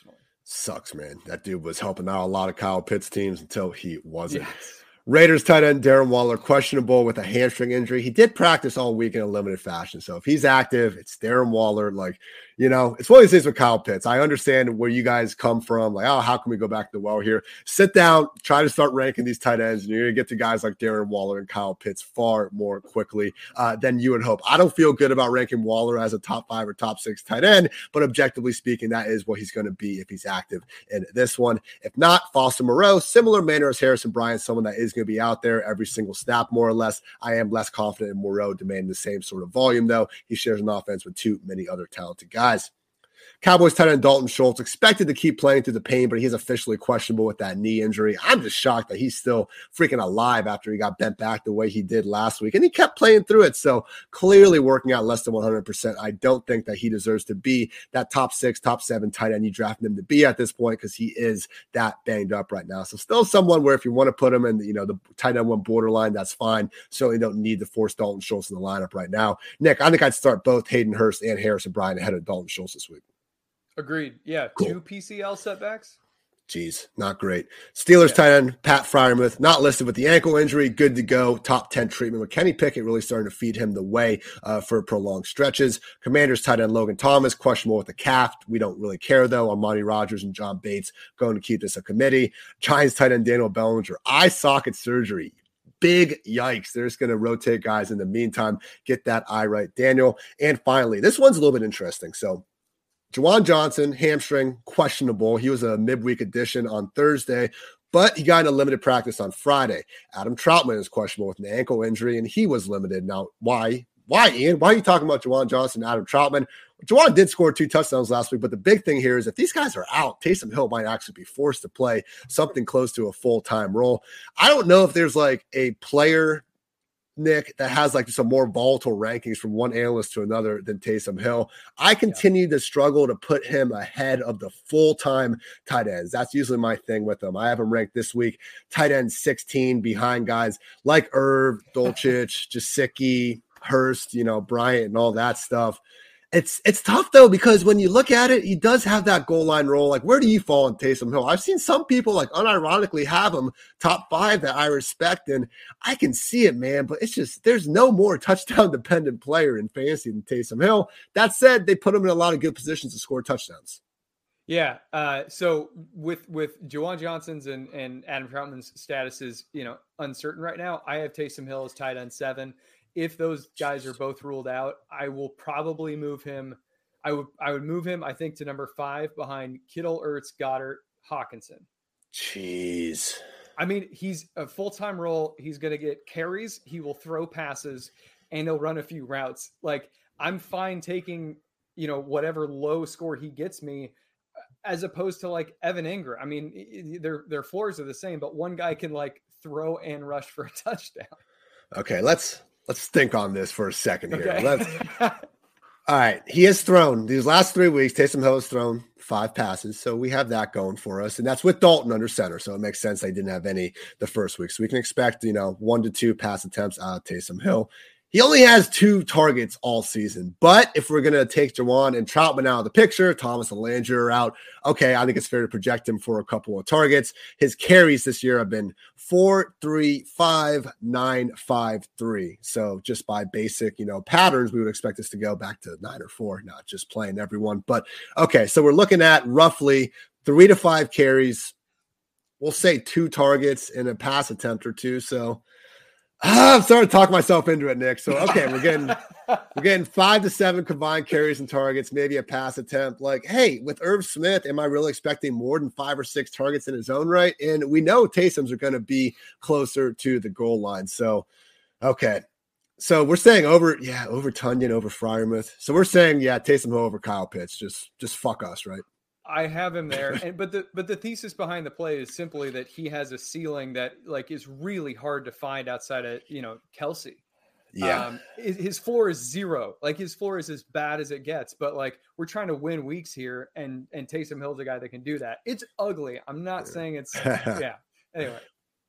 Sucks, man. That dude was helping out a lot of Kyle Pitts teams until he wasn't. Yes. Raiders tight end Darren Waller questionable with a hamstring injury. He did practice all week in a limited fashion. So if he's active, it's Darren Waller. Like, it's one of these things with Kyle Pitts. I understand where you guys come from. Like, oh, how can we go back to the well here? Sit down, try to start ranking these tight ends, and you're going to get to guys like Darren Waller and Kyle Pitts far more quickly than you would hope. I don't feel good about ranking Waller as a top 5 or top 6 tight end, but objectively speaking, that is what he's going to be if he's active in this one. If not, Foster Moreau, similar manner as Harrison Bryant, someone that is going to be out there every single snap, more or less. I am less confident in Moreau demanding the same sort of volume, though. He shares an offense with too many other talented guys. Cowboys tight end Dalton Schultz expected to keep playing through the pain, but he's officially questionable with that knee injury. I'm just shocked that he's still freaking alive after he got bent back the way he did last week, and he kept playing through it. So clearly working out less than 100%. I don't think that he deserves to be that top 6, top 7 tight end you drafted him to be at this point, because he is that banged up right now. So still someone where if you want to put him in, the tight end 1 borderline, that's fine. Certainly don't need to force Dalton Schultz in the lineup right now. Nick, I think I'd start both Hayden Hurst and Harrison Bryant ahead of Dalton Schultz this week. Agreed. Yeah. Cool. 2 PCL setbacks. Jeez, not great. Steelers tight end Pat Freiermuth, not listed with the ankle injury, good to go. Top 10 treatment with Kenny Pickett really starting to feed him the way for prolonged stretches. Commanders tight end Logan Thomas, questionable with the calf. We don't really care, though. Armani Rogers and John Bates going to keep this a committee. Giants tight end Daniel Bellinger, eye socket surgery. Big yikes. They're just going to rotate guys in the meantime. Get that eye right, Daniel. And finally, this one's a little bit interesting. So Juwan Johnson, hamstring, questionable. He was a midweek addition on Thursday, but he got into limited practice on Friday. Adam Troutman is questionable with an ankle injury, and he was limited. Now, why? Why, Ian? Why are you talking about Juwan Johnson and Adam Troutman? Juwan did score 2 touchdowns last week, but the big thing here is if these guys are out, Taysom Hill might actually be forced to play something close to a full-time role. I don't know if there's like a player, Nick, that has like some more volatile rankings from one analyst to another than Taysom Hill. I continue to struggle to put him ahead of the full-time tight ends. That's usually my thing with him. I have him ranked this week, tight end 16 behind guys like Irv, Dulcich, Gesicki, Hurst, Bryant and all that stuff. It's tough, though, because when you look at it, he does have that goal line role. Like, where do you fall in Taysom Hill? I've seen some people, like, unironically have him top 5 that I respect, and I can see it, man. But it's just there's no more touchdown-dependent player in fantasy than Taysom Hill. That said, they put him in a lot of good positions to score touchdowns. Yeah. So with Juwan Johnson's and Adam Troutman's status is, uncertain right now. I have Taysom Hill as tight end 7. If those guys are both ruled out, I will probably move him. I would move him, I think, to number 5 behind Kittle, Ertz, Goddard, Hawkinson. Jeez. I mean, he's a full-time role. He's going to get carries. He will throw passes, and he'll run a few routes. Like, I'm fine taking, whatever low score he gets me, as opposed to like Evan Engram. I mean, their floors are the same, but one guy can like throw and rush for a touchdown. Okay, let's think on this for a second here. Okay. All right. He has thrown these last 3 weeks. Taysom Hill has thrown 5 passes. So we have that going for us. And that's with Dalton under center. So it makes sense they didn't have any the first week. So we can expect, 1 to 2 pass attempts out of Taysom Hill. He only has 2 targets all season. But if we're going to take Juwan and Troutman out of the picture, Thomas and Landry are out. Okay, I think it's fair to project him for a couple of targets. His carries this year have been 4, 3, 5, 9, 5, 3. So just by basic, patterns, we would expect this to go back to 9 or 4, not just playing everyone. But okay, so we're looking at roughly 3 to 5 carries. We'll say 2 targets and a pass attempt or 2. So I'm starting to talk myself into it, Nick. So, okay, we're getting 5 to 7 combined carries and targets, maybe a pass attempt. Like, hey, with Irv Smith, am I really expecting more than 5 or 6 targets in his own right? And we know Taysom's are going to be closer to the goal line. So, okay. So we're saying over Tonyan, over Freiermuth. So we're saying, Taysom Hill over Kyle Pitts. Just fuck us, right? I have him there, but the thesis behind the play is simply that he has a ceiling that like is really hard to find outside of Kelsey. Yeah, his floor is 0. Like his floor is as bad as it gets. But like we're trying to win weeks here, and Taysom Hill's a guy that can do that. It's ugly. I'm not saying it's Anyway.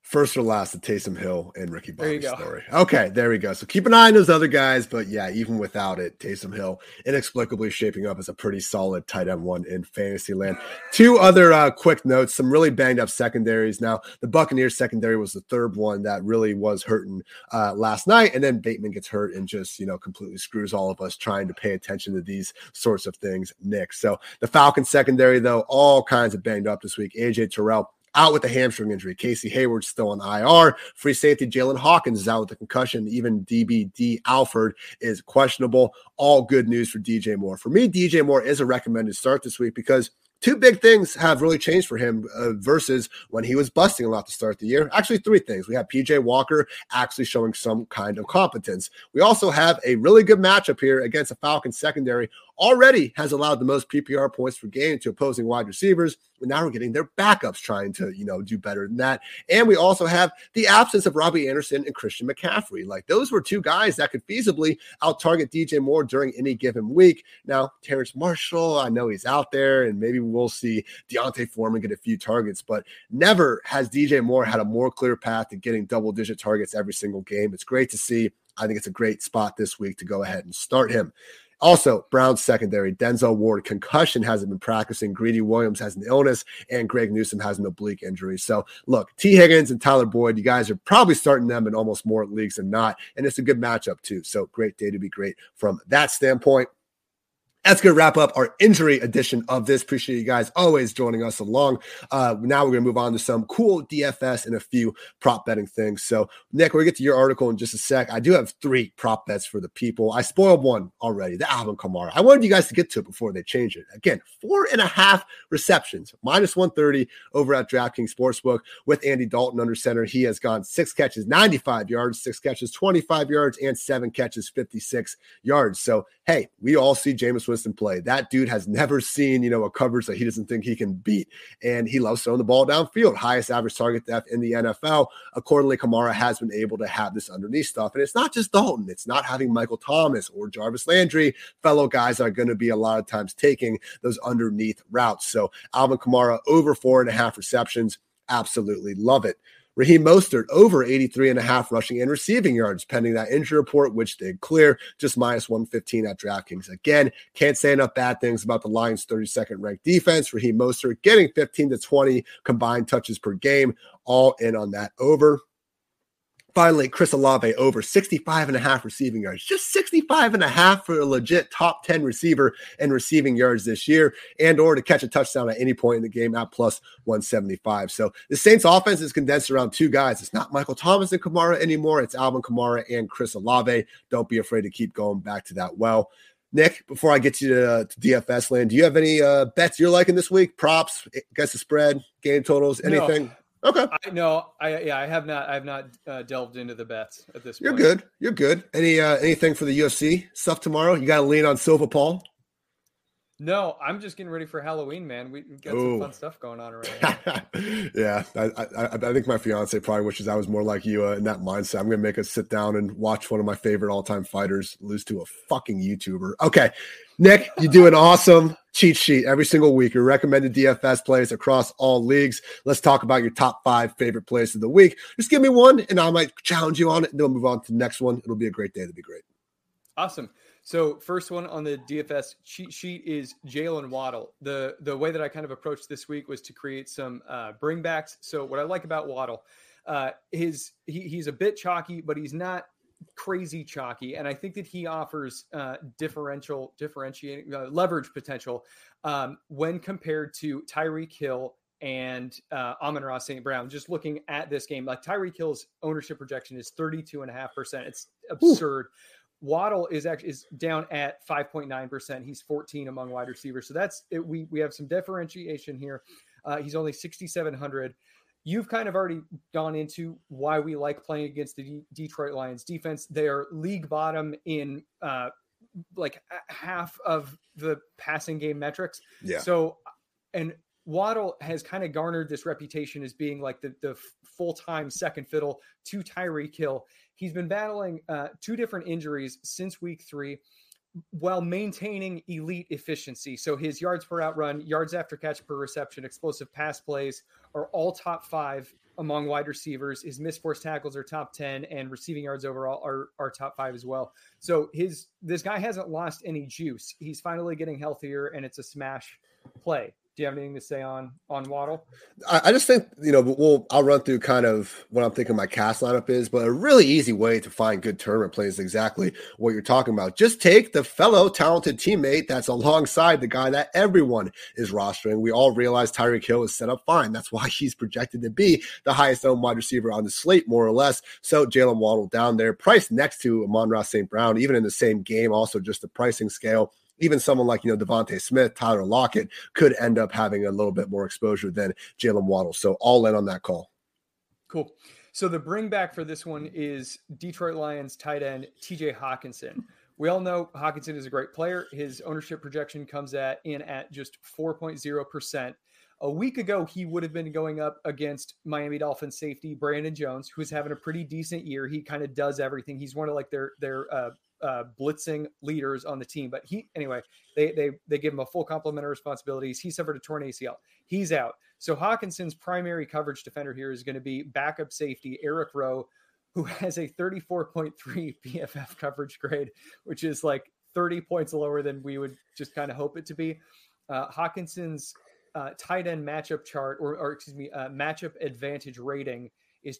First or last, the Taysom Hill and Ricky Bobby go. story. Okay, there we go. So keep an eye on those other guys. But yeah, even without it, Taysom Hill inexplicably shaping up as a pretty solid tight end one in fantasy land. Two other quick notes, some really banged up secondaries. Now, the Buccaneers secondary was the third one that really was hurting last night. And then Bateman gets hurt and just, completely screws all of us trying to pay attention to these sorts of things, Nick. So the Falcons secondary, though, all kinds of banged up this week. AJ Terrell out with a hamstring injury. Casey Hayward's still on IR. Free safety Jalen Hawkins is out with a concussion. Even DBD Alford is questionable. All good news for DJ Moore. For me, DJ Moore is a recommended start this week because two big things have really changed for him versus when he was busting a lot to start the year. Actually, three things. We have PJ Walker actually showing some kind of competence. We also have a really good matchup here against a Falcons secondary already has allowed the most PPR points per game to opposing wide receivers. And now we're getting their backups trying to, do better than that. And we also have the absence of Robbie Anderson and Christian McCaffrey. Like those were two guys that could feasibly out-target DJ Moore during any given week. Now, Terrence Marshall, I know he's out there, and maybe we'll see Deontay Foreman get a few targets, but never has DJ Moore had a more clear path to getting double-digit targets every single game. It's great to see. I think it's a great spot this week to go ahead and start him. Also, Browns secondary, Denzel Ward, concussion, hasn't been practicing. Greedy Williams has an illness, and Greg Newsome has an oblique injury. So, look, T. Higgins and Tyler Boyd, you guys are probably starting them in almost more leagues than not, and it's a good matchup too. So, great day to be great from that standpoint. That's going to wrap up our injury edition of this. Appreciate you guys always joining us along. Now we're going to move on to some cool DFS and a few prop betting things. So, Nick, we're going to get to your article in just a sec. I do have 3 prop bets for the people. I spoiled one already, the Alvin Kamara. I wanted you guys to get to it before they change it. Again, 4.5 receptions, minus 130 over at DraftKings Sportsbook with Andy Dalton under center. He has gone 6 catches, 95 yards, 6 catches, 25 yards, and 7 catches, 56 yards. So, hey, we all see Jameis Winston play. That dude has never seen, a coverage that he doesn't think he can beat. And he loves throwing the ball downfield. Highest average target depth in the NFL. Accordingly, Kamara has been able to have this underneath stuff. And it's not just Dalton. It's not having Michael Thomas or Jarvis Landry, fellow guys that are going to be a lot of times taking those underneath routes. So Alvin Kamara over 4.5 receptions. Absolutely love it. Raheem Mostert over 83.5 rushing and receiving yards pending that injury report, which did clear, just minus 115 at DraftKings. Again, can't say enough bad things about the Lions' 32nd ranked defense. Raheem Mostert getting 15 to 20 combined touches per game, all in on that over. Finally, Chris Olave over 65.5 receiving yards, just 65.5 for a legit top 10 receiver and receiving yards this year, and or to catch a touchdown at any point in the game at plus 175. So the Saints offense is condensed around 2 guys. It's not Michael Thomas and Kamara anymore. It's Alvin Kamara and Chris Olave. Don't be afraid to keep going back to that well. Nick, before I get you to DFS land, do you have any bets you're liking this week? Props, guess the spread, game totals, anything? No. Okay. I have not delved into the bets at this point. You're good. Anything for the UFC stuff tomorrow? You got to lean on Silva Paul? No, I'm just getting ready for Halloween, man. We've got some fun stuff going on already. Yeah, I think my fiance probably wishes I was more like you in that mindset. I'm going to make us sit down and watch one of my favorite all-time fighters lose to a fucking YouTuber. Okay, Nick, you do an awesome cheat sheet every single week. Your recommended DFS plays across all leagues. Let's talk about your top 5 favorite plays of the week. Just give me one, and I might challenge you on it, and then we'll move on to the next one. It'll be a great day. It'll be great. Awesome. So first one on the DFS cheat sheet is Jalen Waddle. The way that I kind of approached this week was to create some bringbacks. So what I like about Waddle, he's a bit chalky, but he's not crazy chalky. And I think that he offers differentiating leverage potential when compared to Tyreek Hill and Amon-Ra St. Brown. Just looking at this game, like Tyreek Hill's ownership projection is 32.5%. It's absurd. Ooh. Waddle is down at 5.9%. He's 14 among wide receivers. So that's it. We have some differentiation here. He's only 6,700. You've kind of already gone into why we like playing against the Detroit Lions defense. They are league bottom in like half of the passing game metrics. Yeah. So, and Waddle has kind of garnered this reputation as being like the full-time second fiddle to Tyreek Hill. He's been battling 2 different injuries since week 3. while maintaining elite efficiency. So his yards per out run, yards after catch per reception, explosive pass plays are all top 5 among wide receivers. His missed forced tackles are top 10, and receiving yards overall are top 5 as well. So this guy hasn't lost any juice. He's finally getting healthier, and it's a smash play. Do you have anything to say on Waddle? I just think, I'll run through kind of what I'm thinking my cast lineup is, but a really easy way to find good tournament plays is exactly what you're talking about. Just take the fellow talented teammate that's alongside the guy that everyone is rostering. We all realize Tyreek Hill is set up fine. That's why he's projected to be the highest owned wide receiver on the slate, more or less. So Jalen Waddle down there, priced next to Amon-Ra St. Brown, even in the same game, also just the pricing scale. Even someone like, Devontae Smith, Tyler Lockett could end up having a little bit more exposure than Jalen Waddle. So all in on that call. Cool. So the bring back for this one is Detroit Lions tight end TJ Hockenson. We all know Hockenson is a great player. His ownership projection comes in at just 4.0%. A week ago, he would have been going up against Miami Dolphins safety Brandon Jones, who's having a pretty decent year. He kind of does everything. He's one of like their blitzing leaders on the team, but they give him a full complement of responsibilities. He suffered a torn ACL. He's out. So Hawkinson's primary coverage defender here is going to be backup safety Eric Rowe, who has a 34.3 PFF coverage grade, which is like 30 points lower than we would just kind of hope it to be. Hawkinson's tight end matchup chart, matchup advantage rating is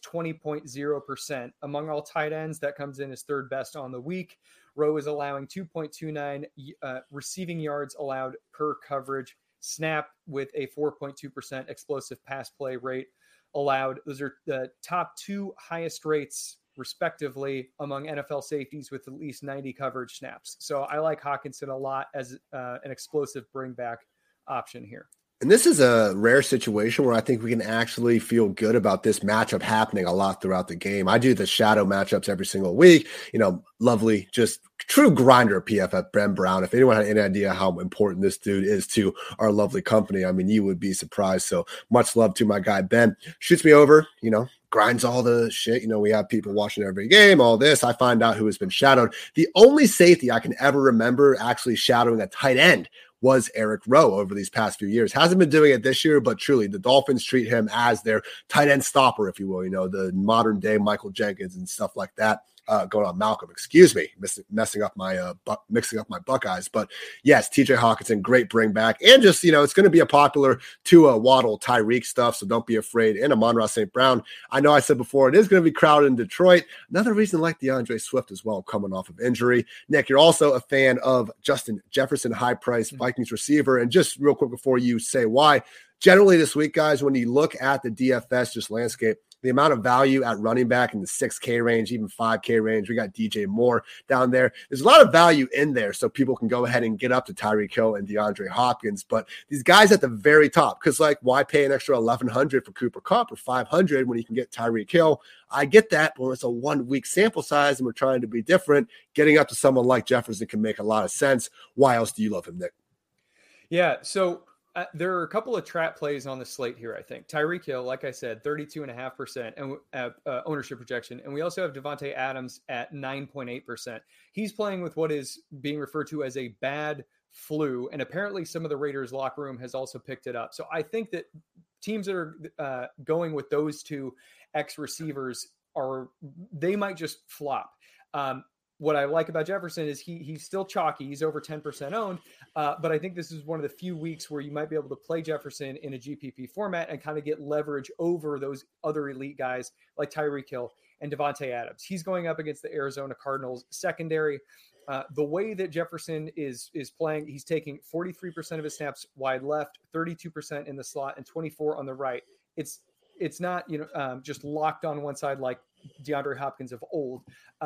20.0%. Among all tight ends, that comes in as third best on the week. Rowe is allowing 2.29 receiving yards allowed per coverage snap with a 4.2% explosive pass play rate allowed. Those are the top 2 highest rates, respectively, among NFL safeties with at least 90 coverage snaps. So I like Hockenson a lot as an explosive bring back option here. And this is a rare situation where I think we can actually feel good about this matchup happening a lot throughout the game. I do the shadow matchups every single week. Lovely, just true grinder of PFF, Ben Brown. If anyone had any idea how important this dude is to our lovely company, I mean, you would be surprised. So much love to my guy, Ben. Shoots me over, grinds all the shit. We have people watching every game, all this. I find out who has been shadowed. The only safety I can ever remember actually shadowing a tight end was Eric Rowe over these past few years. Hasn't been doing it this year, but truly the Dolphins treat him as their tight end stopper, if you will, the modern day Michael Jenkins and stuff like that. Going on Malcolm, excuse me, mixing up my Buckeyes. But yes, TJ Hockenson, great bring back. And just, it's going to be a popular Tua, Waddle, Tyreek stuff. So don't be afraid. And Amon-Ra St. Brown. I know I said before, it is going to be crowded in Detroit. Another reason like DeAndre Swift as well, coming off of injury. Nick, you're also a fan of Justin Jefferson, high price Vikings receiver. And just real quick before you say why, generally this week, guys, when you look at the DFS just landscape, the amount of value at running back in the 6K range, even 5K range. We got DJ Moore down there. There's a lot of value in there, so people can go ahead and get up to Tyreek Hill and DeAndre Hopkins. But these guys at the very top, because why pay an extra $1,100 for Cooper Kupp or $500 when you can get Tyreek Hill? I get that, but when it's a 1 week sample size and we're trying to be different, getting up to someone like Jefferson can make a lot of sense. Why else do you love him, Nick? Yeah, so there are a couple of trap plays on the slate here, I think. Tyreek Hill, like I said, 32.5% and ownership projection. And we also have Devontae Adams at 9.8%. He's playing with what is being referred to as a bad flu. And apparently some of the Raiders locker room has also picked it up. So I think that teams that are going with those two X receivers they might just flop. What I like about Jefferson is he's still chalky. He's over 10% owned. But I think this is one of the few weeks where you might be able to play Jefferson in a GPP format and kind of get leverage over those other elite guys like Tyreek Hill and Devontae Adams. He's going up against the Arizona Cardinals secondary. The way that Jefferson is playing, he's taking 43% of his snaps wide left, 32% in the slot, and 24 on the right. It's not just locked on one side like DeAndre Hopkins of old.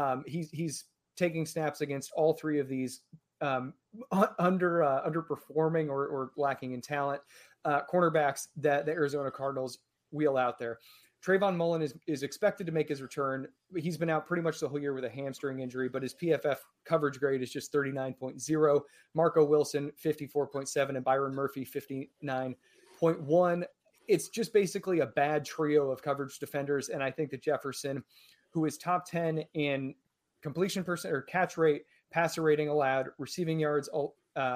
He's taking snaps against all three of these underperforming or lacking in talent cornerbacks that the Arizona Cardinals wheel out there. Trayvon Mullen is expected to make his return. He's been out pretty much the whole year with a hamstring injury, but his PFF coverage grade is just 39.0. Marco Wilson, 54.7, and Byron Murphy, 59.1. It's just basically a bad trio of coverage defenders. And I think that Jefferson, who is top 10 in completion percent or catch rate, passer rating allowed, receiving yards. Oh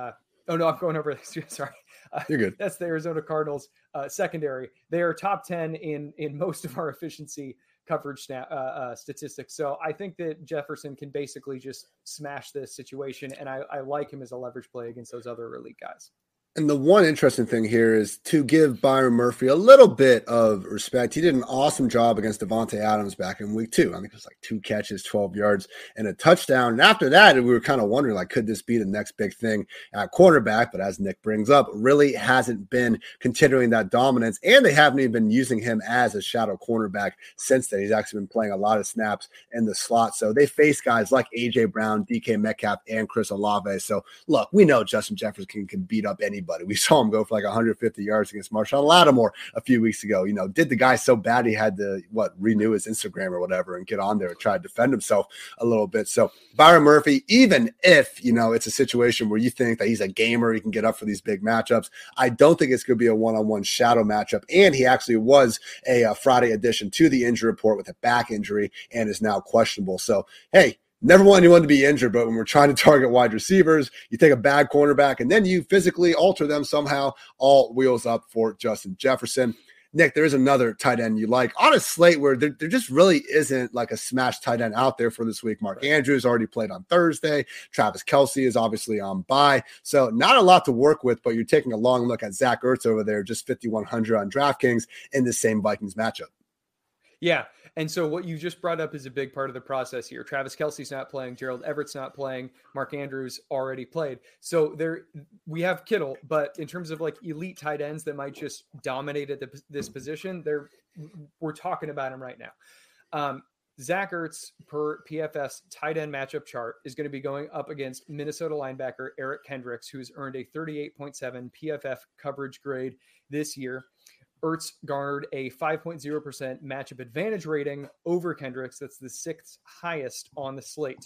no, I'm going over this. Sorry. You're good. That's the Arizona Cardinals secondary. They are top 10 in most of our efficiency coverage statistics. So I think that Jefferson can basically just smash this situation. And I like him as a leverage play against those other elite guys. And the one interesting thing here is to give Byron Murphy a little bit of respect. He did an awesome job against Devontae Adams back in week 2. I think it was like 2 catches, 12 yards, and a touchdown. And after that, we were kind of wondering, like, could this be the next big thing at cornerback? But as Nick brings up, really hasn't been continuing that dominance. And they haven't even been using him as a shadow cornerback since then. He's actually been playing a lot of snaps in the slot. So they face guys like A.J. Brown, DK Metcalf, and Chris Olave. So, look, we know Justin Jefferson can beat up anybody. We saw him go for like 150 yards against Marshawn Lattimore a few weeks ago. Did the guy so bad he had to renew his Instagram or whatever and get on there and try to defend himself a little bit. So Byron Murphy, even if it's a situation where you think that he's a gamer, he can get up for these big matchups, I don't think it's going to be a one-on-one shadow matchup. And he actually was a Friday addition to the injury report with a back injury and is now questionable. So hey, never want anyone to be injured, but when we're trying to target wide receivers, you take a bad cornerback and then you physically alter them somehow, all wheels up for Justin Jefferson. Nick, there is another tight end you like on a slate where there just really isn't like a smash tight end out there for this week. Mark Andrews already played on Thursday. Travis Kelce is obviously on bye. So not a lot to work with, but you're taking a long look at Zach Ertz over there, just 5,100 on DraftKings in the same Vikings matchup. Yeah. And so what you just brought up is a big part of the process here. Travis Kelce's not playing. Gerald Everett's not playing. Mark Andrews already played. So we have Kittle, but in terms of like elite tight ends that might just dominate at this position, we're talking about him right now. Zach Ertz per PFF's tight end matchup chart is going to be going up against Minnesota linebacker Eric Kendricks, who's earned a 38.7 PFF coverage grade this year. Ertz garnered a 5.0% matchup advantage rating over Kendricks. That's the 6th highest on the slate.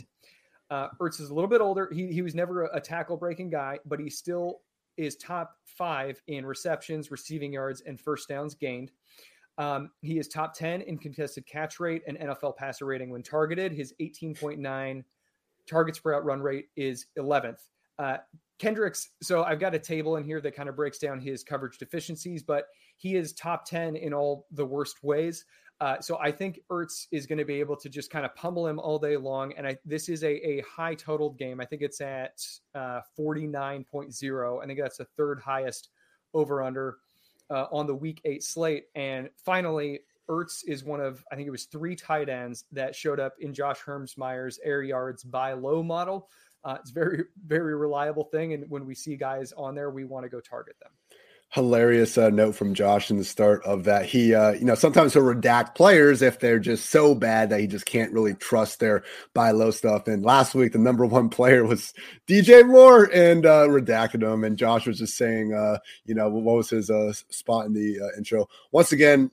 Ertz is a little bit older. He was never a tackle-breaking guy, but he still is top 5 in receptions, receiving yards, and first downs gained. He is top 10 in contested catch rate and NFL passer rating when targeted. His 18.9 targets per out run rate is 11th. Kendricks, so I've got a table in here that kind of breaks down his coverage deficiencies, but he is top 10 in all the worst ways. So I think Ertz is going to be able to just kind of pummel him all day long. And this is a high totaled game. I think it's at 49.0. I think that's the 3rd highest over under on the week 8 slate. And finally, Ertz is one of, I think it was 3 tight ends that showed up in Josh Hermsmeyer's air yards by low model. It's very, very reliable thing. And when we see guys on there, we want to go target them. Hilarious note from Josh in the start of that. He, sometimes he'll redact players if they're just so bad that he just can't really trust their buy low stuff. And last week, the number 1 player was DJ Moore and redacted him. And Josh was just saying, what was his spot in the intro? Once again,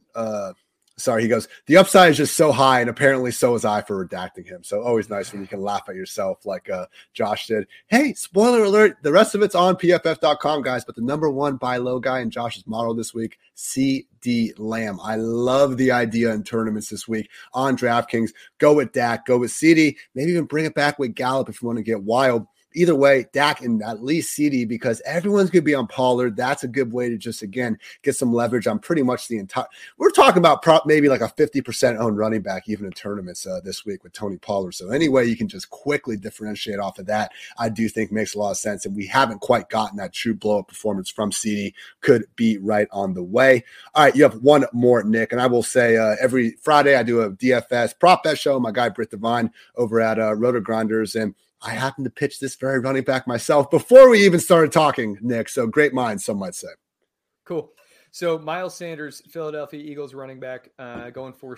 he goes, the upside is just so high, and apparently so was I for redacting him. So always nice when you can laugh at yourself like Josh did. Hey, spoiler alert, the rest of it's on PFF.com, guys, but the number 1 buy low guy in Josh's model this week, CeeDee Lamb. I love the idea in tournaments this week on DraftKings. Go with Dak, go with CeeDee, maybe even bring it back with Gallup if you want to get wild. Either way, Dak and at least CeeDee, because everyone's going to be on Pollard. That's a good way to just, again, get some leverage on pretty much the entire – we're talking about maybe like a 50% owned running back even in tournaments this week with Tony Pollard. So anyway, you can just quickly differentiate off of that, I do think makes a lot of sense. And we haven't quite gotten that true blow-up performance from CeeDee. Could be right on the way. All right, you have one more, Nick. And I will say every Friday I do a DFS prop bet show. My guy Britt Devine over at Roto Grinders. And I happened to pitch this very running back myself before we even started talking, Nick. So great minds, some might say. Cool. So Miles Sanders, Philadelphia Eagles running back, going for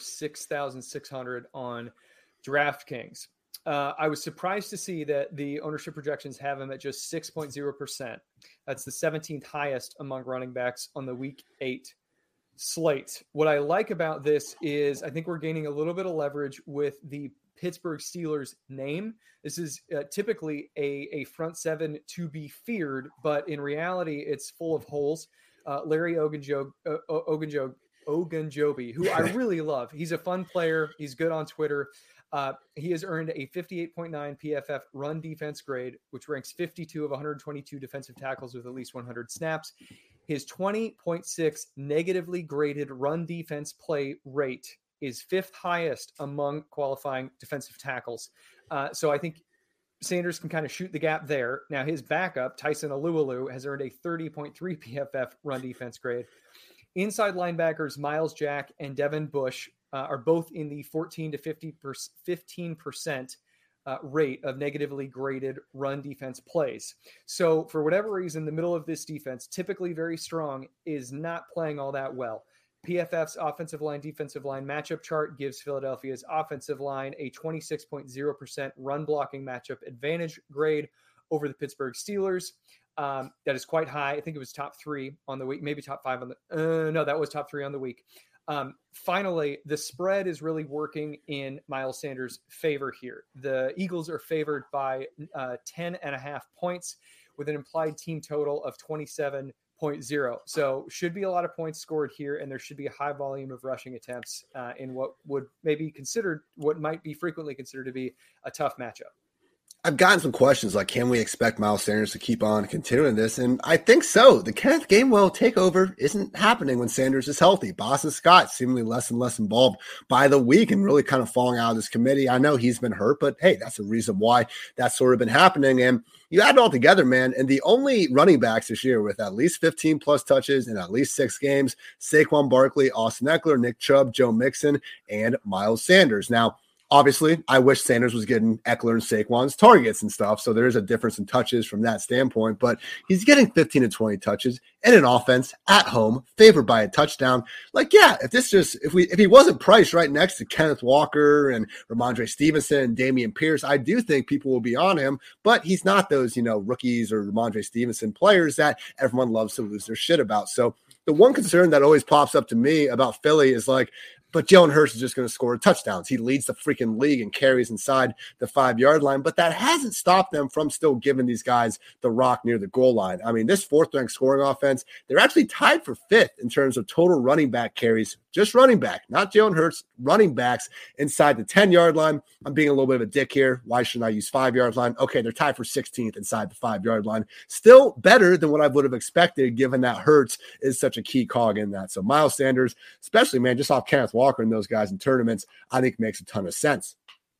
6,600 on DraftKings. I was surprised to see that the ownership projections have him at just 6.0%. That's the 17th highest among running backs on the week 8 slate. What I like about this is I think we're gaining a little bit of leverage with the Pittsburgh Steelers name. This is typically a front 7 to be feared, but in reality, it's full of holes. Larry Ogunjobi Ogunjobi, who I really love. He's a fun player. He's good on Twitter. He has earned a 58.9 PFF run defense grade, which ranks 52 of 122 defensive tackles with at least 100 snaps. His 20.6 negatively graded run defense play rate is fifth highest among qualifying defensive tackles. So I think Sanders can kind of shoot the gap there. Now his backup, Tyson Alualu, has earned a 30.3 PFF run defense grade. Inside linebackers Miles Jack and Devin Bush are both in the 14 to 15% rate of negatively graded run defense plays. So for whatever reason, the middle of this defense, typically very strong, is not playing all that well. PFF's offensive line, defensive line matchup chart gives Philadelphia's offensive line a 26.0% run blocking matchup advantage grade over the Pittsburgh Steelers. That is quite high. I think it was top 3 on the week, maybe top 5 on the, no, that was top 3 on the week. Finally, the spread is really working in Miles Sanders' favor here. The Eagles are favored by 10.5 points with an implied team total of 27.0. So should be a lot of points scored here, and there should be a high volume of rushing attempts in what might be frequently considered to be a tough matchup. I've gotten some questions like, can we expect Miles Sanders to keep on continuing this? And I think so. The Kenneth Gainwell takeover isn't happening when Sanders is healthy. Boston Scott seemingly less and less involved by the week and really kind of falling out of this committee. I know he's been hurt, but hey, that's the reason why that's sort of been happening. And you add it all together, man, and the only running backs this year with at least 15 plus touches in at least 6 games, Saquon Barkley, Austin Eckler, Nick Chubb, Joe Mixon, and Miles Sanders. Now, obviously, I wish Sanders was getting Eckler and Saquon's targets and stuff, so there is a difference in touches from that standpoint, but he's getting 15 to 20 touches in an offense at home, favored by a touchdown. Like, yeah, if he wasn't priced right next to Kenneth Walker and Ramondre Stevenson and Dameon Pierce, I do think people will be on him, but he's not those, rookies or Ramondre Stevenson players that everyone loves to lose their shit about. So the one concern that always pops up to me about Philly is like, but Jalen Hurts is just going to score touchdowns. He leads the freaking league and carries inside the 5-yard line, but that hasn't stopped them from still giving these guys the rock near the goal line. I mean, this 4th-ranked scoring offense, they're actually tied for 5th in terms of total running back carries, just running back, not Jalen Hurts, running backs inside the 10-yard line. I'm being a little bit of a dick here. Why shouldn't I use 5-yard line? Okay, they're tied for 16th inside the 5-yard line. Still better than what I would have expected, given that Hurts is such a key cog in that. So Miles Sanders, especially, man, just off Kenneth Walker and those guys in tournaments, I think makes a ton of sense.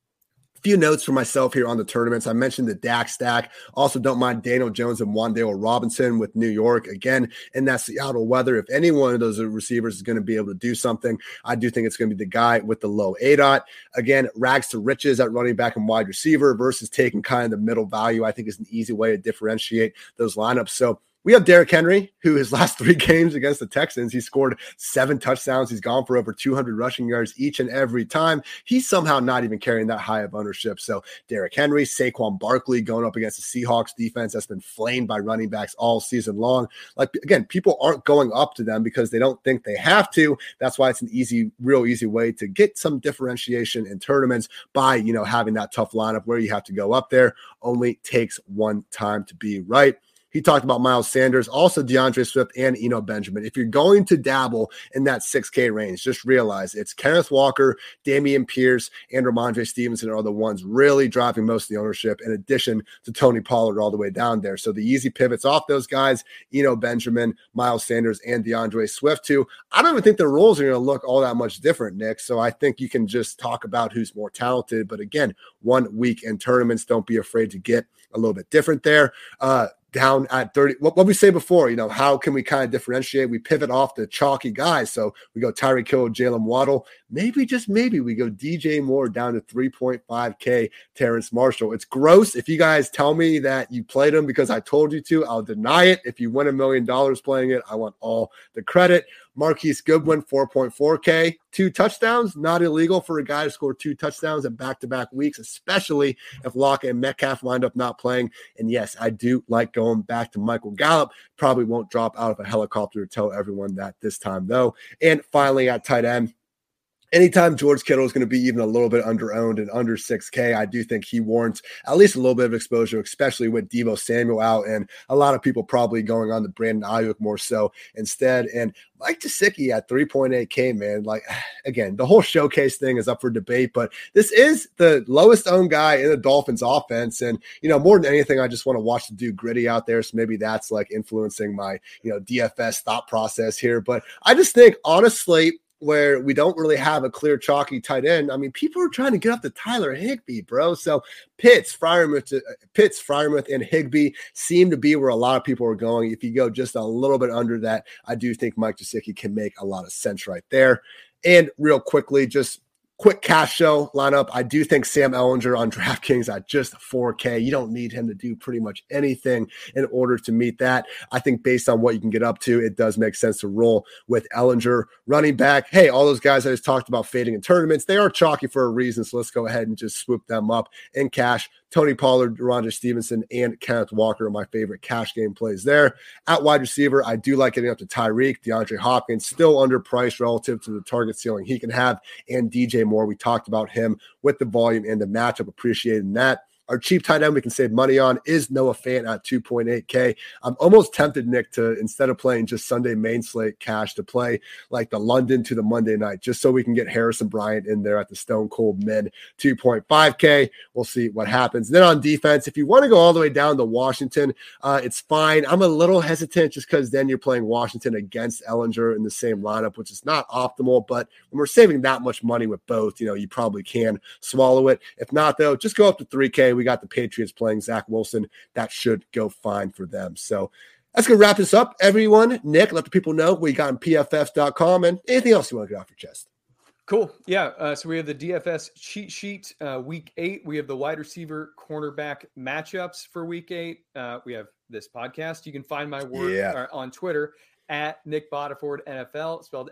A few notes for myself here on the tournaments. I mentioned the Dak stack. Also, don't mind Daniel Jones and Wan'Dale Robinson with New York. Again, in that Seattle weather, if any one of those receivers is going to be able to do something, I do think it's going to be the guy with the low ADOT. Again, rags to riches at running back and wide receiver versus taking kind of the middle value, I think is an easy way to differentiate those lineups. So we have Derrick Henry, who his last 3 games against the Texans, he scored 7 touchdowns. He's gone for over 200 rushing yards each and every time. He's somehow not even carrying that high of ownership. So Derrick Henry, Saquon Barkley going up against the Seahawks defense that's been flamed by running backs all season long. Like, again, people aren't going up to them because they don't think they have to. That's why it's an real easy way to get some differentiation in tournaments by, having that tough lineup where you have to go up there. Only takes one time to be right. He talked about Miles Sanders, also DeAndre Swift and Eno Benjamin. If you're going to dabble in that 6K range, just realize it's Kenneth Walker, Dameon Pierce, and Ramondre Stevenson are the ones really driving most of the ownership, in addition to Tony Pollard all the way down there. So the easy pivots off those guys, Eno Benjamin, Miles Sanders, and DeAndre Swift too. I don't even think the roles are going to look all that much different, Nick. So I think you can just talk about who's more talented. But again, 1 week in tournaments, don't be afraid to get a little bit different there. Down at 30, what we say before, how can we kind of differentiate? We pivot off the chalky guys. So we go Tyreek Hill, Jalen Waddle. Maybe, just maybe, we go DJ Moore down to 3.5K, Terrence Marshall. It's gross. If you guys tell me that you played him because I told you to, I'll deny it. If you win $1 million playing it, I want all the credit. Marquise Goodwin, 4.4K, 2 touchdowns. Not illegal for a guy to score 2 touchdowns in back-to-back weeks, especially if Lockett and Metcalf wind up not playing. And yes, I do like going back to Michael Gallup. Probably won't drop out of a helicopter to tell everyone that this time, though. And finally, at tight end, anytime George Kittle is going to be even a little bit under-owned and under 6K, I do think he warrants at least a little bit of exposure, especially with Deebo Samuel out and a lot of people probably going on to Brandon Ayuk more so instead. And Mike Gesicki at 3.8K, man, like, again, the whole showcase thing is up for debate, but this is the lowest owned guy in the Dolphins offense. And, more than anything, I just want to watch the dude gritty out there. So maybe that's like influencing my, DFS thought process here. But I just think, honestly, where we don't really have a clear chalky tight end, I mean, people are trying to get up to Tyler Higbee, bro. So Pitts, Freiermuth, and Higbee seem to be where a lot of people are going. If you go just a little bit under that, I do think Mike Gesicki can make a lot of sense right there. And real quickly, just quick cash show lineup. I do think Sam Ehlinger on DraftKings at just 4K. You don't need him to do pretty much anything in order to meet that. I think based on what you can get up to, it does make sense to roll with Ehlinger. Running back, hey, all those guys I just talked about fading in tournaments, they are chalky for a reason, so let's go ahead and just swoop them up in cash. Tony Pollard, Rondé Stevenson, and Kenneth Walker are my favorite cash game plays there. At wide receiver, I do like getting up to Tyreek. DeAndre Hopkins, still underpriced relative to the target ceiling he can have, and DJ Moore. We talked about him with the volume and the matchup, appreciating that. Our cheap tight end we can save money on is Noah Fant at 2.8K. I'm almost tempted, Nick, to instead of playing just Sunday main slate cash, to play like the London to the Monday night, just so we can get Harrison Bryant in there at the Stone Cold Min 2.5K. We'll see what happens. Then on defense, if you want to go all the way down to Washington, it's fine. I'm a little hesitant just because then you're playing Washington against Ehlinger in the same lineup, which is not optimal. But when we're saving that much money with both, you probably can swallow it. If not, though, just go up to 3K. We got the Patriots playing Zach Wilson. That should go fine for them. So that's going to wrap this up, everyone. Nick, let the people know what you got on PFF.com and anything else you want to get off your chest. Cool. Yeah. So we have the DFS cheat sheet week 8. We have the wide receiver cornerback matchups for week 8. We have this podcast. You can find my work on Twitter at Nick Bodiford NFL, spelled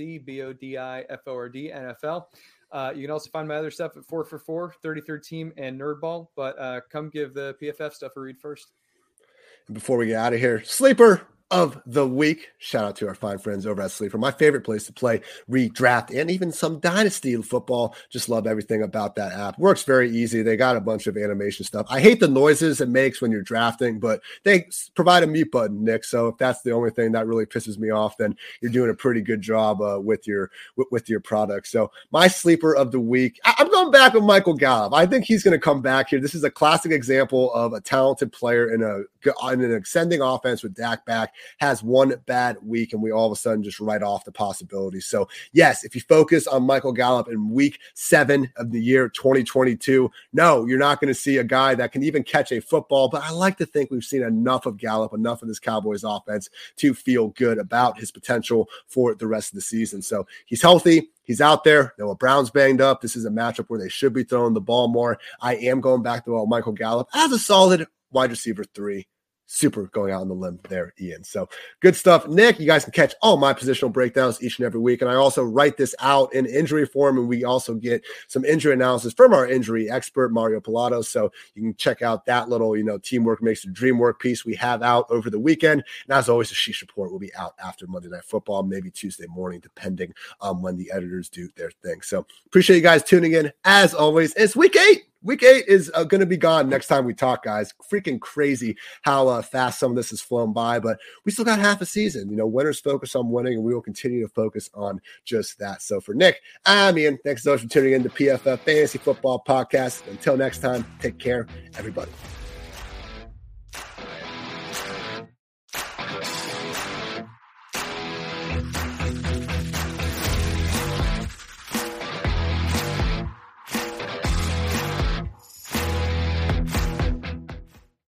NICBODIFORD NFL. You can also find my other stuff at 4for4, 33rd Team, and Nerdball. But come give the PFF stuff a read first. And before we get out of here, sleeper of the week. Shout out to our fine friends over at Sleeper. My favorite place to play redraft and even some dynasty football. Just love everything about that app. Works very easy. They got a bunch of animation stuff. I hate the noises it makes when you're drafting, but they provide a mute button, Nick. So if that's the only thing that really pisses me off, then you're doing a pretty good job with your product. So my sleeper of the week, I'm going back with Michael Gallup. I think he's going to come back here. This is a classic example of a talented player in an ascending offense with Dak back, has one bad week, and we all of a sudden just write off the possibility. So yes, if you focus on Michael Gallup in week 7 of the year 2022, no, you're not going to see a guy that can even catch a football, but I like to think we've seen enough of Gallup, enough of this Cowboys offense to feel good about his potential for the rest of the season. So he's healthy. He's out there. Noah Brown's banged up. This is a matchup where they should be throwing the ball more. I am going back to Michael Gallup as a solid wide receiver 3. Super going out on the limb there, Ian. So good stuff. Nick, you guys can catch all my positional breakdowns each and every week. And I also write this out in injury form, and we also get some injury analysis from our injury expert, Mario Pilato. So you can check out that little, teamwork makes the dream work piece we have out over the weekend. And as always, the Sheesh Report will be out after Monday Night Football, maybe Tuesday morning, depending on when the editors do their thing. So appreciate you guys tuning in. As always, it's week 8. Week 8 is going to be gone next time we talk, guys. Freaking crazy how fast some of this has flown by, but we still got half a season. Winners focus on winning, and we will continue to focus on just that. So for Nick, I'm Ian. Thanks so much for tuning in to PFF Fantasy Football Podcast. Until next time, take care, everybody.